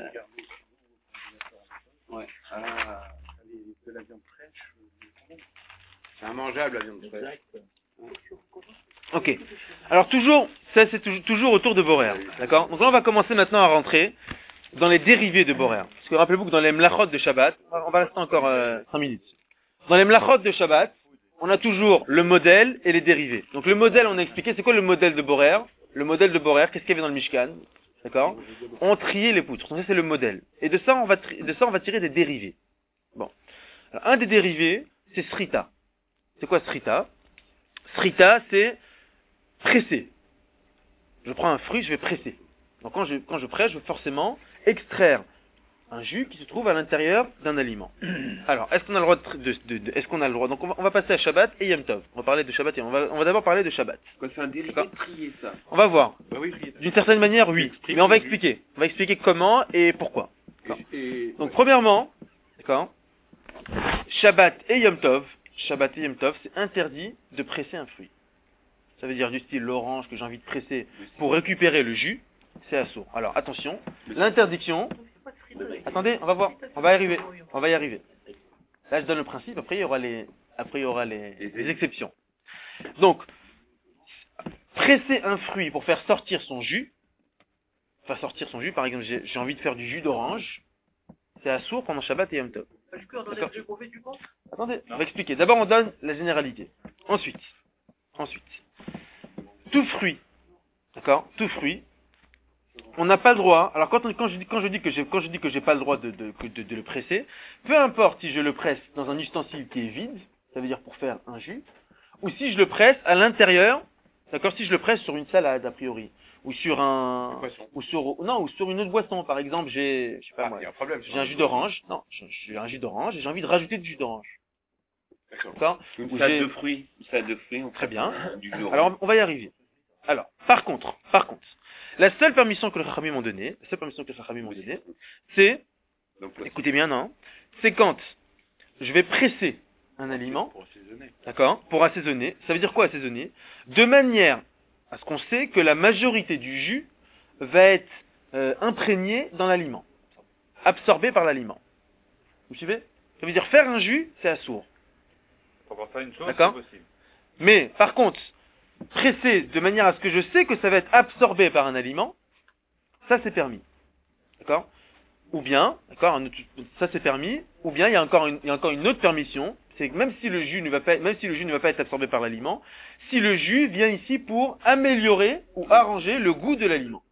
[SPEAKER 3] Ouais.
[SPEAKER 2] Ah, de la viande fraîche. C'est immangeable, la viande fraîche.
[SPEAKER 1] ok. Alors, toujours, ça, c'est toujours, toujours autour de Borer. D'accord? Donc là, on va commencer maintenant à rentrer dans les dérivés de Borer. Parce que rappelez-vous que dans les mlachot de Shabbat, on va rester encore euh, cinq minutes. Dans les mlachot de Shabbat, on a toujours le modèle et les dérivés. Donc le modèle, on a expliqué, c'est quoi le modèle de Borer? Le modèle de Borer, qu'est-ce qu'il y avait dans le Mishkan? D'accord? On triait les poutres. Donc ça, c'est le modèle. Et de ça, on va, tri- de ça, on va tirer des dérivés. Bon. Alors, un des dérivés, c'est srita. C'est quoi srita? Srita, c'est presser. Je prends un fruit, je vais presser. Donc quand je, quand je presse, je veux forcément extraire un jus qui se trouve à l'intérieur d'un aliment. Alors, est-ce qu'on a le droit de, de, de- de- est-ce qu'on a le droit? Donc on va, on va passer à Shabbat et Yom Tov. On va parler de Shabbat et on va, on va d'abord parler de Shabbat.
[SPEAKER 2] Quoi, c'est un dérivé
[SPEAKER 1] D'accord.
[SPEAKER 2] trié, ça.
[SPEAKER 1] On va voir.
[SPEAKER 2] Bah oui,
[SPEAKER 1] D'une certaine manière, oui.
[SPEAKER 2] Explique
[SPEAKER 1] Mais on va
[SPEAKER 2] le jus.
[SPEAKER 1] expliquer. On va expliquer comment et pourquoi.
[SPEAKER 2] Et, et-
[SPEAKER 1] Donc premièrement, d'accord, Shabbat et Yom Tov, Shabbat et Yom Tov, c'est interdit de presser un fruit. Ça veut dire du style l'orange que j'ai envie de presser pour récupérer le jus, c'est assourd. Alors attention, l'interdiction. Attendez, on va voir, on va y arriver, on va y arriver. Là je donne le principe, après il y aura les, après il y aura les, les exceptions. Donc, presser un fruit pour faire sortir son jus, faire sortir son jus, par exemple j'ai j'ai envie de faire du jus d'orange, c'est assourd pendant Shabbat et Yom Tov. D'accord. Attendez, on va expliquer. D'abord, on donne la généralité. Ensuite, ensuite, tout fruit, d'accord, tout fruit, on n'a pas le droit. Alors quand, on- quand je dis quand je dis que j'ai quand je dis que j'ai pas le droit de de, que de de le presser, peu importe si je le presse dans un ustensile qui est vide, ça veut dire pour faire un jus, ou si je le presse à l'intérieur, d'accord, si je le presse sur une salade a priori, ou sur un,
[SPEAKER 2] Poisson.
[SPEAKER 1] ou sur, non, ou sur une autre boisson. Par exemple, j'ai, je sais pas
[SPEAKER 2] Ah,
[SPEAKER 1] moi,
[SPEAKER 2] il y a un problème.
[SPEAKER 1] j'ai un jus d'orange. Non, j'ai j'ai un jus d'orange et j'ai envie de rajouter du jus d'orange.
[SPEAKER 2] D'accord.
[SPEAKER 1] D'accord?
[SPEAKER 3] Une
[SPEAKER 1] Ou
[SPEAKER 3] salade
[SPEAKER 1] j'ai-
[SPEAKER 3] de fruits. Une salade de fruits. on
[SPEAKER 1] Très
[SPEAKER 3] fait
[SPEAKER 1] bien.
[SPEAKER 3] Du jus d'orange.
[SPEAKER 1] Alors, on va y arriver. Alors, par contre, par contre, la seule permission que les Chachamim m'ont donnée, la seule permission que les Chachamim m'ont donnée, c'est,
[SPEAKER 2] Donc, poisson.
[SPEAKER 1] écoutez bien, non, c'est quand je vais presser un aliment,
[SPEAKER 2] Pour assaisonner.
[SPEAKER 1] d'accord, pour assaisonner. Ça veut dire quoi assaisonner? De manière à ce qu'on sait que la majorité du jus va être euh, imprégnée dans l'aliment, absorbée par l'aliment. Vous suivez? Ça veut dire faire un jus, c'est assourd.
[SPEAKER 5] Pour pouvoir faire une chose,
[SPEAKER 1] D'accord.
[SPEAKER 5] c'est possible.
[SPEAKER 1] Mais par contre, presser de manière à ce que je sais que ça va être absorbé par un aliment, ça c'est permis. D'accord? Ou bien, d'accord, un autre- ça c'est permis, ou bien il y a encore une, il y a encore une autre permission, c'est que même si le jus ne va pas, même si le jus ne va pas être absorbé par l'aliment, si le jus vient ici pour améliorer ou arranger le goût de l'aliment.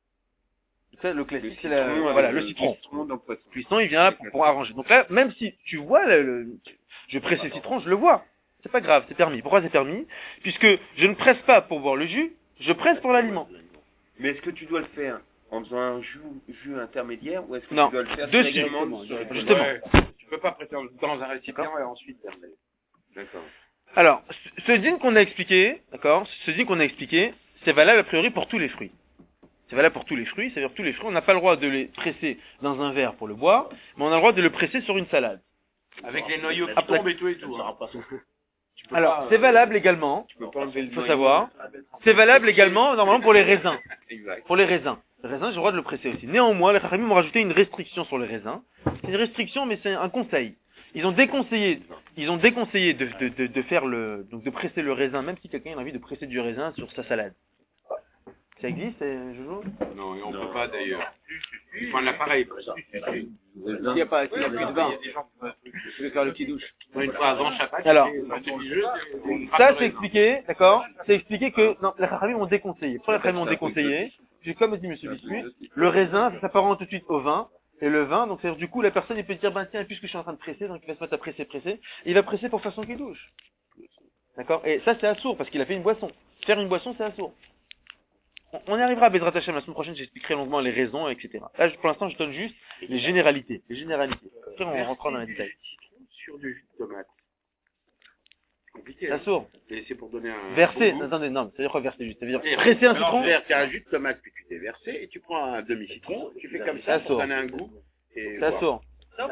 [SPEAKER 1] Ça, le classique, c'est la-
[SPEAKER 3] citron,
[SPEAKER 1] voilà,
[SPEAKER 3] euh,
[SPEAKER 1] le citron.
[SPEAKER 3] citron dans le poisson.
[SPEAKER 1] Le citron, il vient là pour, pour arranger. Donc là, même si tu vois, le, le- je presse le citron, je le vois. C'est pas grave, c'est permis. Pourquoi c'est permis? Puisque je ne presse pas pour boire le jus, je presse pour l'aliment.
[SPEAKER 3] Mais est-ce que tu dois le faire en faisant un jus, jus intermédiaire ou est-ce que
[SPEAKER 1] Non,
[SPEAKER 3] tu dois le faire
[SPEAKER 1] dessus.
[SPEAKER 3] directement sur le
[SPEAKER 1] Justement.
[SPEAKER 2] Ouais. Tu peux pas presser dans un récipient et ensuite terminer.
[SPEAKER 3] D'accord.
[SPEAKER 1] Alors, ce- ce dîne qu'on a expliqué, d'accord, ce dîne qu'on a expliqué, c'est valable a priori pour tous les fruits. C'est valable pour tous les fruits, c'est-à-dire tous les fruits, on n'a pas le droit de les presser dans un verre pour le boire, mais on a le droit de le presser sur une salade.
[SPEAKER 2] Avec les noyaux qui
[SPEAKER 1] Après-
[SPEAKER 2] tombent et tout et tout. hein. peux
[SPEAKER 1] Alors,
[SPEAKER 2] pas,
[SPEAKER 1] c'est
[SPEAKER 2] euh,
[SPEAKER 1] valable également,
[SPEAKER 3] Tu peux pas enlever le
[SPEAKER 1] il faut
[SPEAKER 3] noyau.
[SPEAKER 1] savoir, c'est valable également, normalement, pour les raisins.
[SPEAKER 2] Exact.
[SPEAKER 1] Pour les raisins. Les raisins, j'ai le droit de le presser aussi. Néanmoins, les Chachamim ont rajouté une restriction sur les raisins. C'est une restriction, mais c'est un conseil. Ils ont déconseillé, ils ont déconseillé de, de, de, de faire le, donc de presser le raisin, même si quelqu'un a envie de presser du raisin sur sa salade. Ça existe, euh, Jojo?
[SPEAKER 2] Non, et on peut pas d'ailleurs. Il faut un appareil pour ça.
[SPEAKER 3] S'il n'y a pas, s'il y a plus de vin, je vais faire le petit douche.
[SPEAKER 2] Une fois avant Shabbat,
[SPEAKER 1] Alors,
[SPEAKER 2] ça
[SPEAKER 1] Ça, c'est expliqué, d'accord? C'est expliqué que, non, les Chachamim ont déconseillé. Pourquoi les Chachamim ont déconseillé? Puis comme dit Monsieur Biscuit, le raisin, ça s'apparente tout de suite au vin. Et le vin, donc c'est-à-dire du coup, la personne, il peut dire, ben tiens, puisque je suis en train de presser, donc il va se mettre à presser, presser. Et il va presser pour faire son douche. D'accord? Et ça, c'est assourd, parce qu'il a fait une boisson. Faire une boisson, c'est assourd. On, on y arrivera à Bezrat Hashem la semaine prochaine, j'expliquerai longuement les raisons, et cetera. Là, je- pour l'instant, je donne juste les généralités. Les généralités. Après, on rentrera dans les détails.
[SPEAKER 2] sur du jus de tomate. Compliqué.
[SPEAKER 1] C'est
[SPEAKER 2] Hein.
[SPEAKER 1] assourd.
[SPEAKER 2] Mais c'est pour donner un.
[SPEAKER 1] Verser,
[SPEAKER 2] bon goût.
[SPEAKER 1] attendez, non, c'est-à-dire quoi verser juste? Ça veut dire
[SPEAKER 2] Et
[SPEAKER 1] presser un
[SPEAKER 2] alors,
[SPEAKER 1] citron?
[SPEAKER 2] faire- t'as un jus de tomate que tu t'es versé et tu prends un demi-citron, tu fais comme
[SPEAKER 1] C'est
[SPEAKER 2] ça pour
[SPEAKER 1] assourd.
[SPEAKER 2] donner un goût. Et
[SPEAKER 1] C'est
[SPEAKER 2] voilà.
[SPEAKER 1] assourd.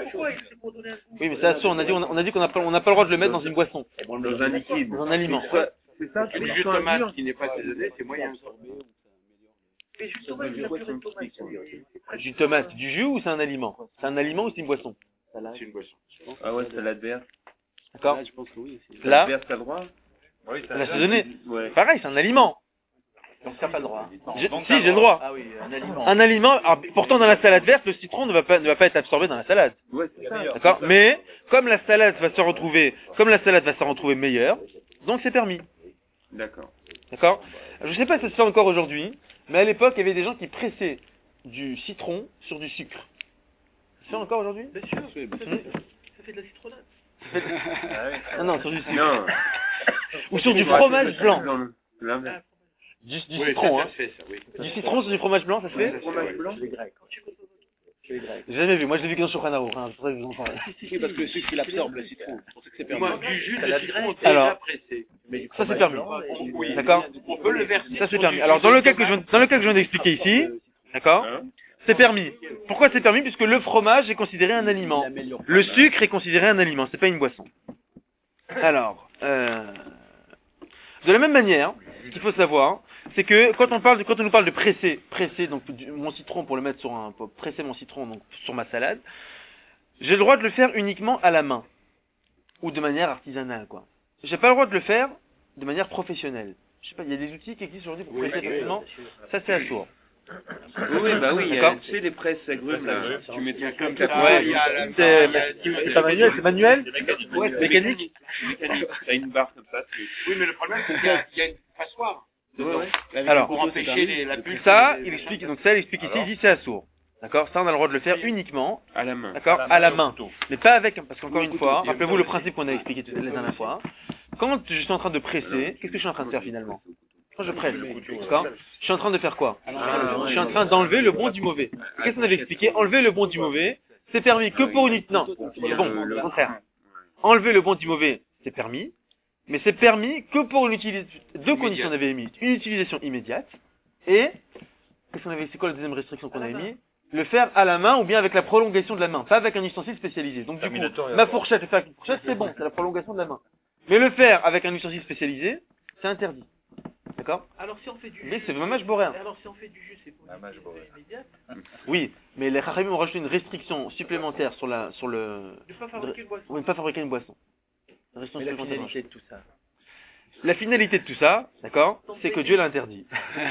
[SPEAKER 1] Oui, mais c'est assourd, on a dit, on a, on a dit qu'on n'a pas, on n'a pas le droit de le mettre dans une boisson.
[SPEAKER 3] Dans un liquide.
[SPEAKER 1] Dans un aliment.
[SPEAKER 3] C'est ça,
[SPEAKER 2] Le jus de tomate qui n'est pas assaisonné, c'est moyen.
[SPEAKER 1] Du tomate, du jus ou c'est un aliment? C'est un aliment ou c'est une boisson?
[SPEAKER 2] C'est une boisson.
[SPEAKER 3] Ah ouais, salade verte.
[SPEAKER 1] D'accord?
[SPEAKER 3] Je pense que oui.
[SPEAKER 1] Là,
[SPEAKER 3] Salade verte, t'as le droit?
[SPEAKER 5] Oui, ça
[SPEAKER 1] l'assaisonner.
[SPEAKER 3] Ouais.
[SPEAKER 1] Pareil, c'est un aliment.
[SPEAKER 6] Donc t'as pas le droit.
[SPEAKER 1] J'ai- Si, j'ai le droit.
[SPEAKER 6] Ah oui, un aliment.
[SPEAKER 1] Un aliment, alors, pourtant dans la salade verte, le citron ne va pas, ne va pas être absorbé dans la salade.
[SPEAKER 3] Ouais, c'est ça.
[SPEAKER 1] D'accord? Mais, comme la salade va se retrouver, comme la salade va se retrouver meilleure, donc c'est permis.
[SPEAKER 3] D'accord.
[SPEAKER 1] D'accord? Je sais pas si ça se fait encore aujourd'hui, mais à l'époque, il y avait des gens qui pressaient du citron sur du sucre. Ça se fait encore aujourd'hui?
[SPEAKER 6] Bien sûr,
[SPEAKER 1] Hmm.
[SPEAKER 6] ça fait de la citronnade.
[SPEAKER 1] Non, non, sur du sucre.
[SPEAKER 3] Non.
[SPEAKER 1] Ou sur du fromage blanc.
[SPEAKER 3] Dans le- l'inverse.
[SPEAKER 1] Du, du
[SPEAKER 2] Oui,
[SPEAKER 1] citron,
[SPEAKER 2] ça,
[SPEAKER 1] hein.
[SPEAKER 2] ça se fait, ça, oui.
[SPEAKER 1] Du citron sur du fromage blanc, ça se fait?
[SPEAKER 3] Fromage blanc.
[SPEAKER 1] J'ai jamais vu. Moi, je l'ai vu que dans Shulchan Aruch, hein. C'est pour ça que je vous en parle.
[SPEAKER 3] Oui, parce que le sucre, il absorbe le citron. C'est pour ça que c'est permis.
[SPEAKER 2] Moi, du jus de
[SPEAKER 6] Salade
[SPEAKER 2] citron
[SPEAKER 6] grecque.
[SPEAKER 2] déjà
[SPEAKER 1] Alors,
[SPEAKER 2] pressé.
[SPEAKER 1] Ça, c'est permis.
[SPEAKER 2] Oui.
[SPEAKER 1] D'accord?
[SPEAKER 2] On peut le verser.
[SPEAKER 1] Ça, c'est
[SPEAKER 2] sur
[SPEAKER 1] permis.
[SPEAKER 2] du
[SPEAKER 1] Alors,
[SPEAKER 2] jus
[SPEAKER 1] dans
[SPEAKER 2] de
[SPEAKER 1] le cas que je
[SPEAKER 2] tomate.
[SPEAKER 1] viens, dans le cas que je viens d'expliquer ici, d'accord?
[SPEAKER 3] Hein?
[SPEAKER 1] C'est permis. Pourquoi c'est permis? Puisque le fromage est considéré un aliment. Le sucre est considéré un aliment, c'est pas une boisson. Alors, euh, de la même manière, ce qu'il faut savoir, c'est que quand on parle, de, quand on nous parle de presser, presser donc du- mon citron pour le mettre sur un, pour presser mon citron donc sur ma salade, j'ai le droit de le faire uniquement à la main ou de manière artisanale, quoi. J'ai pas le droit de le faire de manière professionnelle. Je sais pas, il y a des outils qui existent aujourd'hui pour
[SPEAKER 2] Oui,
[SPEAKER 1] presser
[SPEAKER 2] oui,
[SPEAKER 1] facilement. Ça, c'est assourd.
[SPEAKER 3] Oui, oui, bah oui, il y a,
[SPEAKER 1] D'accord.
[SPEAKER 3] tu sais, les presses agrumes, là. Tu mets
[SPEAKER 2] Il y a
[SPEAKER 3] ton
[SPEAKER 2] comme
[SPEAKER 3] truc,
[SPEAKER 2] ça,
[SPEAKER 3] t'as
[SPEAKER 1] Ouais,
[SPEAKER 2] il y a la-
[SPEAKER 1] c'est-
[SPEAKER 2] il y a-
[SPEAKER 1] C'est pas manuel, c'est manuel?
[SPEAKER 3] Ouais, c'est
[SPEAKER 1] Mécanique?
[SPEAKER 3] mécanique. T'as une barre comme ça. tu-
[SPEAKER 2] Oui, mais le problème, c'est qu'il y a- il y a une passoire.
[SPEAKER 3] Ouais, ouais. Avec
[SPEAKER 1] Alors,
[SPEAKER 3] le
[SPEAKER 2] Pour
[SPEAKER 3] couteau, c'est
[SPEAKER 2] empêcher
[SPEAKER 3] permis.
[SPEAKER 2] les- la pulpe.
[SPEAKER 1] Ça,
[SPEAKER 2] des-
[SPEAKER 1] il explique, donc ça, il explique ici, il dit c'est assourd. D'accord? Ça, on a le droit de le faire uniquement,
[SPEAKER 3] À la main.
[SPEAKER 1] d'accord? À la main.
[SPEAKER 5] couteau.
[SPEAKER 1] Mais pas avec, parce qu'encore une fois, rappelez-vous le principe qu'on a expliqué tout- la dernière fois. Quand je suis en train de presser, qu'est-ce que je suis en train de faire finalement? Quand je presse, d'accord? Je suis en train de faire quoi? Je suis en train d'enlever le bon du mauvais. Qu'est-ce qu'on avait expliqué? Enlever le bon du mauvais, c'est permis que pour une... Non, c'est bon, au contraire. Enlever le bon du mauvais, c'est permis, mais c'est permis que pour une utilisation... Deux conditions on avait émis. Une utilisation immédiate, et... Qu'est-ce qu'on avait... C'est quoi la deuxième restriction qu'on a émise? Le faire à la main ou bien avec la prolongation de la main, pas avec un ustensile spécialisé. Donc du coup, ma fourchette, le faire avec une fourchette, c'est bon, c'est la prolongation de la main. Mais le faire avec un ustensile spécialisé, c'est interdit. D'accord?
[SPEAKER 6] Alors si on fait du
[SPEAKER 1] Mais c'est mamage boréen.
[SPEAKER 6] Alors si on fait du jus, c'est pour une utilisation immédiate.
[SPEAKER 1] Oui, mais les Chachamim ont rajouté une restriction supplémentaire sur la, sur le...
[SPEAKER 6] De ne pas fabriquer une boisson.
[SPEAKER 1] Oui, ne pas fabriquer une boisson. Une restriction
[SPEAKER 7] Mais la
[SPEAKER 1] supplémentaire.
[SPEAKER 7] finalité de tout ça.
[SPEAKER 1] La finalité de tout ça, d'accord, c'est que Dieu l'interdit.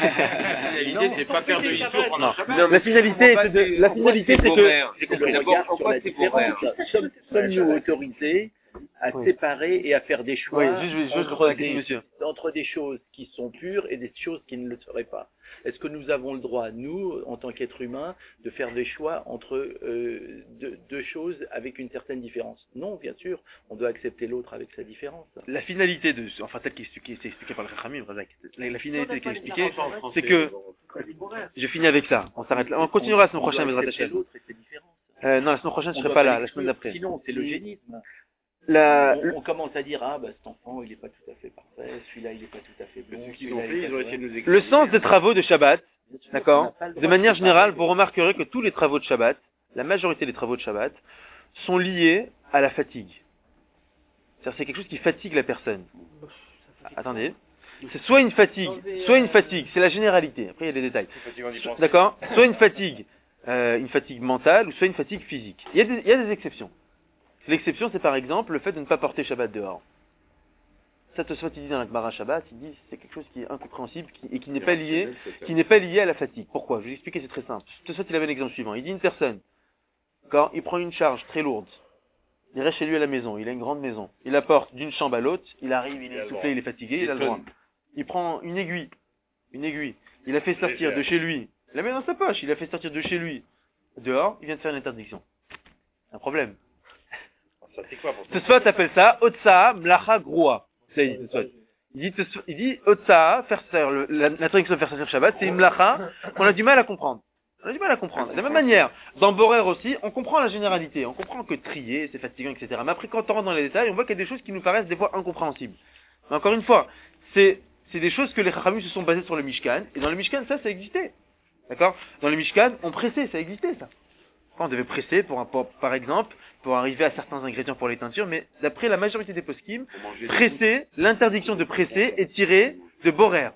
[SPEAKER 2] La finalité, c'est pas faire de l'histoire pendant Shabbat.
[SPEAKER 1] Non, la finalité, c'est de, la finalité, c'est que,
[SPEAKER 2] J'ai compris d'abord pourquoi c'est horaire.
[SPEAKER 7] Sommes- Sommes-nous autorisés à
[SPEAKER 1] Oui.
[SPEAKER 7] séparer et à faire des choix
[SPEAKER 1] oui, juste, juste, juste, je reprends la
[SPEAKER 7] entre,
[SPEAKER 1] question,
[SPEAKER 7] des,
[SPEAKER 1] monsieur.
[SPEAKER 7] entre des choses qui sont pures et des choses qui ne le seraient pas? Est-ce que nous avons le droit, nous, en tant qu'êtres humains, de faire des choix entre euh, deux, deux choses avec une certaine différence? Non, bien sûr, on doit accepter l'autre avec sa différence.
[SPEAKER 1] La finalité de, enfin, telle qui est qui est expliquée par le Chachamim, Razak, la, la finalité qui est expliquée, c'est que, je finis avec ça, on s'arrête là, on continuera la semaine
[SPEAKER 7] On doit
[SPEAKER 1] prochaine, Bezrat
[SPEAKER 7] accepter
[SPEAKER 1] Hashem.
[SPEAKER 7] l'autre et ses différences.
[SPEAKER 1] Euh, non, la semaine prochaine, je
[SPEAKER 7] On
[SPEAKER 1] serai
[SPEAKER 7] doit
[SPEAKER 1] pas
[SPEAKER 7] pas
[SPEAKER 1] là, la
[SPEAKER 7] l'exclure,
[SPEAKER 1] semaine d'après.
[SPEAKER 7] Sinon, c'est l'eugénisme.
[SPEAKER 1] La,
[SPEAKER 7] On, on commence à dire, ah, bah, cet enfant, il n'est pas tout à fait parfait, celui-là, il n'est pas tout à fait bon.
[SPEAKER 2] Ce qu'ils ont fait, ils ont essayé de nous expliquer.
[SPEAKER 1] le sens des travaux de Shabbat, d'accord, de manière générale, vous remarquerez que tous les travaux de Shabbat, la majorité des travaux de Shabbat, sont liés à la fatigue. C'est-à-dire, c'est quelque chose qui fatigue la personne. Attendez. C'est soit une fatigue, soit une fatigue, c'est la généralité. Après, il y a des détails. D'accord? Soit une fatigue, euh, une fatigue mentale, ou soit une fatigue physique. Il y a des, il y a des exceptions. L'exception, c'est par exemple le fait de ne pas porter Shabbat dehors. Ça te soit il dit dans la Gemara Shabbat, il dit c'est quelque chose qui est incompréhensible qui, et qui n'est pas lié, qui n'est pas lié à la fatigue. Pourquoi? Je vais vous expliquer, c'est très simple. Te soit il avait l'exemple suivant. Il dit une personne, quand il prend une charge très lourde, il reste chez lui à la maison, il a une grande maison, il la porte d'une chambre à l'autre, il arrive, il est essoufflé, il est fatigué, il a le droit. Il prend une aiguille, une aiguille, il a fait sortir de chez lui, il la met dans sa poche, il a fait sortir de chez lui, dehors, il vient de faire une interdiction. Un problème.
[SPEAKER 5] Ça c'est quoi pour
[SPEAKER 1] Ce soit t'appelles ça Otsa Mlacha Groua. C'est il dit, il dit, il dit Otsa, faire faire le, la, l'interdiction de faire sortir Shabbat, c'est une Mlacha qu'on a du mal à comprendre. On a du mal à comprendre. De la même manière, dans Borer aussi, on comprend la généralité, on comprend que trier, c'est fatigant, et cetera. Mais après, quand on rentre dans les détails, on voit qu'il y a des choses qui nous paraissent des fois incompréhensibles. Mais encore une fois, c'est, c'est des choses que les Chachamim se sont basés sur le Mishkan, et dans le Mishkan, ça, ça existait. D'accord? Dans le Mishkan, on pressait, ça existait, ça. On devait presser, pour, un, pour, par exemple, pour arriver à certains ingrédients pour les teintures, mais d'après la majorité des poskim, presser, l'interdiction de presser est tirée de Borer.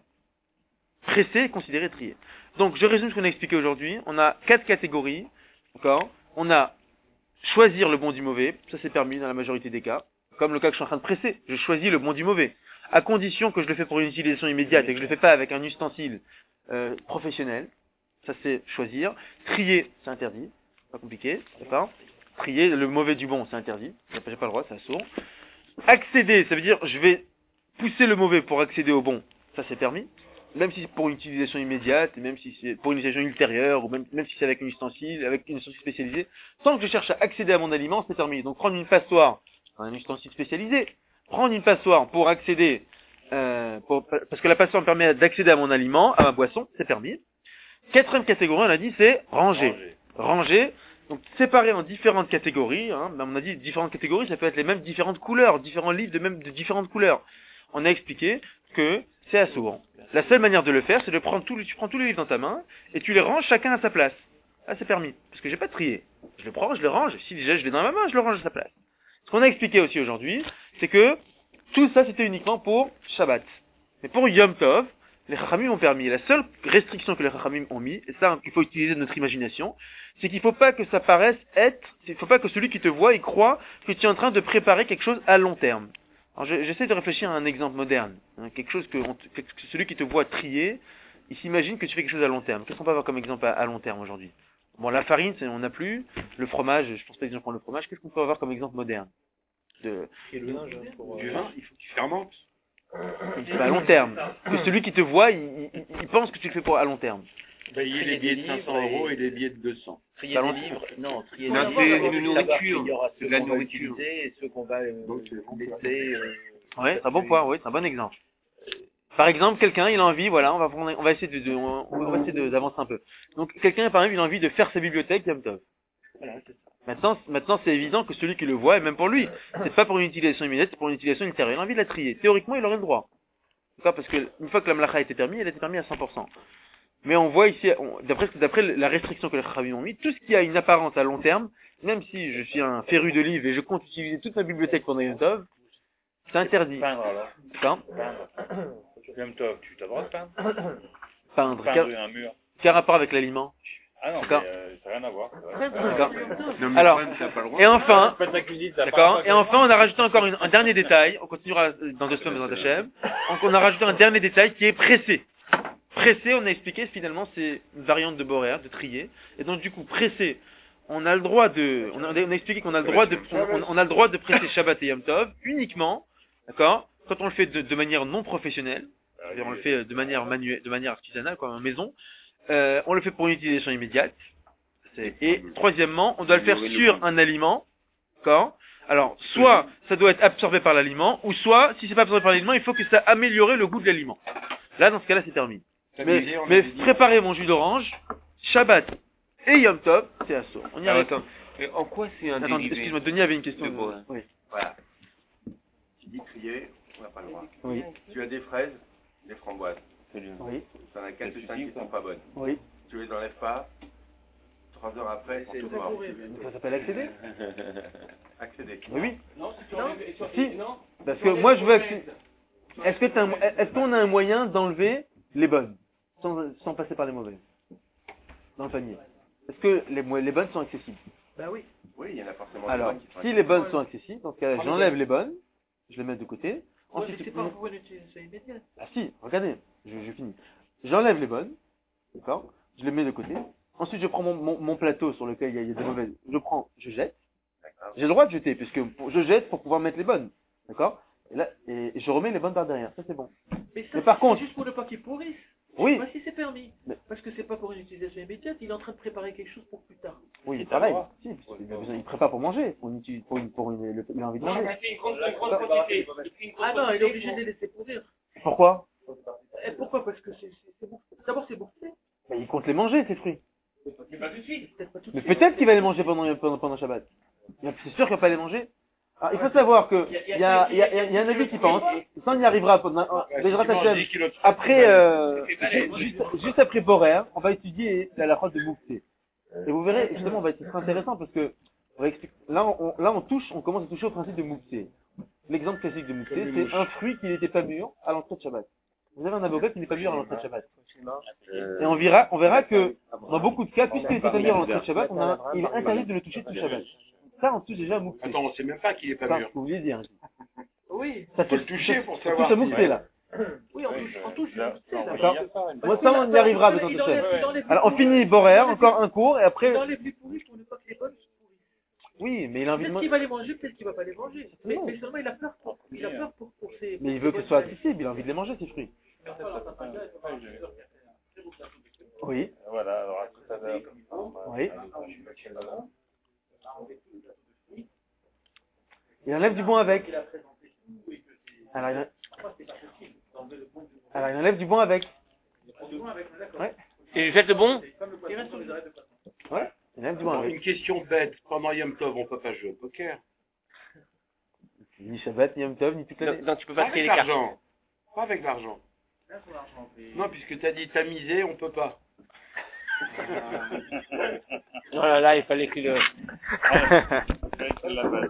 [SPEAKER 1] Presser est considéré trier. Donc, je résume ce qu'on a expliqué aujourd'hui. On a quatre catégories, d'accord? On a choisir le bon du mauvais, ça c'est permis dans la majorité des cas, comme le cas que je suis en train de presser. Je choisis le bon du mauvais, à condition que je le fais pour une utilisation immédiate et que je le fais pas avec un ustensile euh, professionnel. Ça c'est choisir. Trier, c'est interdit. Pas compliqué, d'accord? Trier le mauvais du bon, c'est interdit. J'ai pas le droit, c'est sourd. Accéder, ça veut dire je vais pousser le mauvais pour accéder au bon. Ça c'est permis. Même si c'est pour une utilisation immédiate, et même si c'est pour une utilisation ultérieure, ou même, même si c'est avec un ustensile, avec une ustensile spécialisée. Tant que je cherche à accéder à mon aliment, c'est permis. Donc prendre une passoire, un ustensile spécialisé. Prendre une passoire pour accéder, euh, pour, parce que la passoire me permet d'accéder à mon aliment, à ma boisson, c'est permis. Quatrième catégorie, on a dit, c'est ranger. Ranger, donc séparé en différentes catégories, hein, on a dit différentes catégories, ça peut être les mêmes différentes couleurs, différents livres de même de différentes couleurs. On a expliqué que c'est assourd. La seule manière de le faire, c'est de prendre tous les, tu prends tous les livres dans ta main et tu les ranges chacun à sa place. Ah, c'est permis, parce que j'ai pas trié. Je le prends, je le range, si déjà je l'ai dans ma main, je le range à sa place. Ce qu'on a expliqué aussi aujourd'hui, c'est que tout ça c'était uniquement pour Shabbat. Mais pour Yom Tov, les Chachamim ont permis. La seule restriction que les Chachamim ont mis, et ça il faut utiliser notre imagination, c'est qu'il faut pas que ça paraisse être, il faut pas que celui qui te voit, il croit que tu es en train de préparer quelque chose à long terme. Alors j'essaie de réfléchir à un exemple moderne, hein, quelque chose que, on, que celui qui te voit trier, il s'imagine que tu fais quelque chose à long terme. Qu'est-ce qu'on peut avoir comme exemple à, à long terme aujourd'hui? Bon, la farine, c'est, on n'a plus. Le fromage, je pense pas que les gens prennent le fromage. Qu'est-ce qu'on peut avoir comme exemple moderne de,
[SPEAKER 2] Du vin, il faut que tu fermentes.
[SPEAKER 1] C'est à long terme. Que celui qui te voit, il, il, il pense que tu le fais pour à long terme.
[SPEAKER 2] Payer les billets de cinq cents euros et les billets de deux cents.
[SPEAKER 7] Trier des livres, non, trier
[SPEAKER 2] Non,
[SPEAKER 7] des
[SPEAKER 2] c'est
[SPEAKER 7] livres,
[SPEAKER 2] une
[SPEAKER 7] il savoir
[SPEAKER 2] nourriture.
[SPEAKER 7] qu'il y aura ceux
[SPEAKER 2] De la
[SPEAKER 7] qu'on va
[SPEAKER 2] nourriture.
[SPEAKER 7] utiliser et ceux qu'on va euh, laisser. Euh,
[SPEAKER 1] Ouais, c'est un bon point, oui, c'est un bon exemple. Par exemple, quelqu'un, il a envie, voilà, on va prendre, on va essayer de, de- on, on va essayer de- d'avancer un peu. Donc, quelqu'un, par exemple, il a envie de faire sa bibliothèque Yom Tov. Maintenant, maintenant, c'est évident que celui qui le voit, et même pour lui, c'est pas pour une utilisation immédiate, c'est pour une utilisation ultérieure. Il a envie de la trier. Théoriquement, il aurait le droit. D'accord? Parce que, une fois que la mlacha a été permis, elle a été permise à cent pour cent. Mais on voit ici, on- d'après, d'après la restriction que les Chachamim ont mis, tout ce qui a une apparence à long terme, même si je suis un féru de livres et je compte utiliser toute ma bibliothèque pendant Yom Tov, c'est interdit.
[SPEAKER 4] Peindre alors.
[SPEAKER 1] D'accord?
[SPEAKER 4] Peindre. Yom Tov, tu as le droit de peindre
[SPEAKER 1] Peindre.
[SPEAKER 4] Peindre
[SPEAKER 1] Quel,
[SPEAKER 4] un mur.
[SPEAKER 1] quel rapport avec l'aliment?
[SPEAKER 4] Ah non, mais
[SPEAKER 1] D'accord.
[SPEAKER 4] euh, ça n'a rien à voir. c'est vrai.
[SPEAKER 6] Très bien.
[SPEAKER 1] D'accord.
[SPEAKER 2] Non, mais
[SPEAKER 1] Alors,
[SPEAKER 2] Fred, t'as pas le droit.
[SPEAKER 1] Et enfin,
[SPEAKER 4] Faites la cuisine, ça
[SPEAKER 1] d'accord?
[SPEAKER 4] part
[SPEAKER 1] Et enfin, on a rajouté encore une- un dernier détail. On continuera dans deux semaines dans Hachem. Donc, on a rajouté un dernier détail qui est pressé. Pressé, on a expliqué, finalement, c'est une variante de boréa, de trier. Et donc, du coup, pressé, on a le droit de, on a, on a expliqué qu'on a le droit de, on, on- on a le droit de presser Shabbat et Yom Tov uniquement, d'accord? Quand on le fait de, de manière non professionnelle, c'est-à-dire on le fait de manière manuelle, de manière artisanale, quoi, en maison. Euh, on le fait pour une utilisation immédiate. C'est- Et troisièmement, on doit le faire sur un aliment, d'accord? Alors, soit ça doit être absorbé par l'aliment, ou soit, si c'est pas absorbé par l'aliment, il faut que ça améliore le goût de l'aliment. Là, dans ce cas-là, c'est permis. Mais, mais préparer mon jus d'orange, Shabbat et Yom Tov, c'est assaut. On y
[SPEAKER 2] Alors,
[SPEAKER 1] arrête.
[SPEAKER 2] attends, mais en quoi c'est un
[SPEAKER 1] Attends,
[SPEAKER 2] dérivé
[SPEAKER 1] excuse-moi, Denis avait une question.
[SPEAKER 2] de bois.
[SPEAKER 1] Oui.
[SPEAKER 2] Voilà. Tu dis trier, on n'a pas le droit.
[SPEAKER 1] Oui.
[SPEAKER 2] Tu as des fraises, des framboises.
[SPEAKER 1] Oui.
[SPEAKER 2] Tu en as quatre ou cinq qui sont pas bonnes.
[SPEAKER 1] Oui.
[SPEAKER 2] Tu les enlèves pas, trois heures après, elles sont toutes mortes.
[SPEAKER 1] Ça s'appelle accéder?
[SPEAKER 2] Accéder.
[SPEAKER 1] Oui, oui. Si. Parce que moi, je veux accéder. Est-ce que t'as un- est-ce qu'on a un moyen d'enlever les bonnes, sans, sans passer par les mauvaises, dans le panier? Est-ce que les, mo- les bonnes sont accessibles?
[SPEAKER 6] Bah oui.
[SPEAKER 2] Oui, il y en a forcément des
[SPEAKER 1] Alors,
[SPEAKER 2] bonnes qui sont
[SPEAKER 1] si les bonnes sont accessibles, dans ce cas-là, j'enlève les bonnes, je les mets de côté.
[SPEAKER 6] Ouais, mais
[SPEAKER 1] Ensuite,
[SPEAKER 6] c'est pas
[SPEAKER 1] mon-
[SPEAKER 6] pour une utilisation immédiate.
[SPEAKER 1] ah si, regardez, je, je finis. J'enlève les bonnes, d'accord? Je les mets de côté. Ensuite, je prends mon, mon, mon plateau sur lequel il y a, il y a des mauvaises. Je prends, je jette. J'ai le droit de jeter, puisque pour- je jette pour pouvoir mettre les bonnes, d'accord? Et là, et je remets les bonnes par derrière. Ça, c'est bon.
[SPEAKER 6] Mais ça,
[SPEAKER 1] Mais par
[SPEAKER 6] c'est
[SPEAKER 1] contre-
[SPEAKER 6] juste pour ne pas qu'ils pourrissent.
[SPEAKER 1] Oui,
[SPEAKER 6] Bah si c'est permis.
[SPEAKER 1] Mais-
[SPEAKER 6] Parce que c'est pas pour une utilisation immédiate, il est en train de préparer quelque chose pour plus tard.
[SPEAKER 1] oui, pareil. Si, parce qu'il a besoin- il prépare pour manger, pour une, uti- pour une, pour une, le- il a envie de manger.
[SPEAKER 6] Ah non, il est obligé de les laisser pourrir.
[SPEAKER 1] Pourquoi?
[SPEAKER 6] Et pourquoi? Parce que c'est c'est- c'est bouffé. D'abord c'est bouffé.
[SPEAKER 1] Ben, il compte les manger, ces fruits.
[SPEAKER 6] Peut-être pas tout de
[SPEAKER 1] Mais
[SPEAKER 6] suite.
[SPEAKER 1] peut-être qu'il va les manger pendant, pendant, pendant Shabbat. Mais c'est sûr qu'il va pas les manger. Alors, il faut savoir que, il y a, il y a, il y a un avis qui pense, ça on y arrivera pendant, Bezrat Hashem, après, euh, juste, juste après Borer, on va étudier la halachot de Mouktsé. Et vous verrez, justement, on va être très intéressant parce que, on va expliquer, là, on, là, on touche, on commence à toucher au principe de Mouktsé. L'exemple classique de Mouktsé, c'est un fruit qui n'était pas mûr à l'entrée de Shabbat. Vous avez un avocat qui n'est pas mûr à l'entrée de Shabbat. Et on verra, on verra que, dans beaucoup de cas, puisqu'il n'était pas mûr à l'entrée de Shabbat, on a, il est interdit de le toucher tout Shabbat. Ça, on touche déjà à Mouktsé.
[SPEAKER 4] Attends, on sait même pas qu'il est pas
[SPEAKER 1] Ça,
[SPEAKER 4] mûr.
[SPEAKER 1] vous vouliez dire.
[SPEAKER 6] Oui,
[SPEAKER 1] Ça
[SPEAKER 4] Faut
[SPEAKER 1] touche,
[SPEAKER 4] le toucher pour
[SPEAKER 1] ça
[SPEAKER 4] savoir.
[SPEAKER 1] touche à Mouktsé, là.
[SPEAKER 6] oui, on touche, on touche.
[SPEAKER 4] Là,
[SPEAKER 6] c'est
[SPEAKER 4] on
[SPEAKER 6] ça.
[SPEAKER 1] D'accord.
[SPEAKER 4] va
[SPEAKER 1] Moi, ça, on y arrivera, Bezrat
[SPEAKER 6] Il
[SPEAKER 1] Hashem.
[SPEAKER 6] enlève- il enlève les
[SPEAKER 1] Alors, on
[SPEAKER 6] pourris.
[SPEAKER 1] finit Borer, encore un cours, et après,
[SPEAKER 6] Il enlève les pourris pour ne pas que les bonnes se pourrissent.
[SPEAKER 1] oui, mais il a envie de
[SPEAKER 6] Peut-être
[SPEAKER 1] manger.
[SPEAKER 6] qu'il va les manger, peut-être qu'il va pas les manger. Mais,
[SPEAKER 1] Non.
[SPEAKER 6] mais seulement il a peur pour, il a peur pour, pour ses.
[SPEAKER 1] Mais il veut que ce soit accessible, il a envie de les manger, ces fruits. Oui,
[SPEAKER 4] Voilà, alors à tout à l'heure.
[SPEAKER 1] oui. Il enlève du bon avec. Alors, il, Alors, il enlève du bon avec. Ouais.
[SPEAKER 2] Et jette le bon?
[SPEAKER 6] Il reste sur les arrêts de
[SPEAKER 1] Ouais, il enlève du bon avec.
[SPEAKER 4] Une question bête. Pendant Yom Tov, on peut pas jouer au poker.
[SPEAKER 1] Ni Shabbat, ni Yom Tov, ni toute l'année.
[SPEAKER 2] Non, tu peux
[SPEAKER 4] Pas
[SPEAKER 2] pas créer
[SPEAKER 4] avec
[SPEAKER 2] les cartes.
[SPEAKER 4] l'argent. Pas avec l'argent. Non, puisque t'as dit tamiser, on peut pas.
[SPEAKER 2] Oh là là, il fallait qu'il le...
[SPEAKER 3] La balle.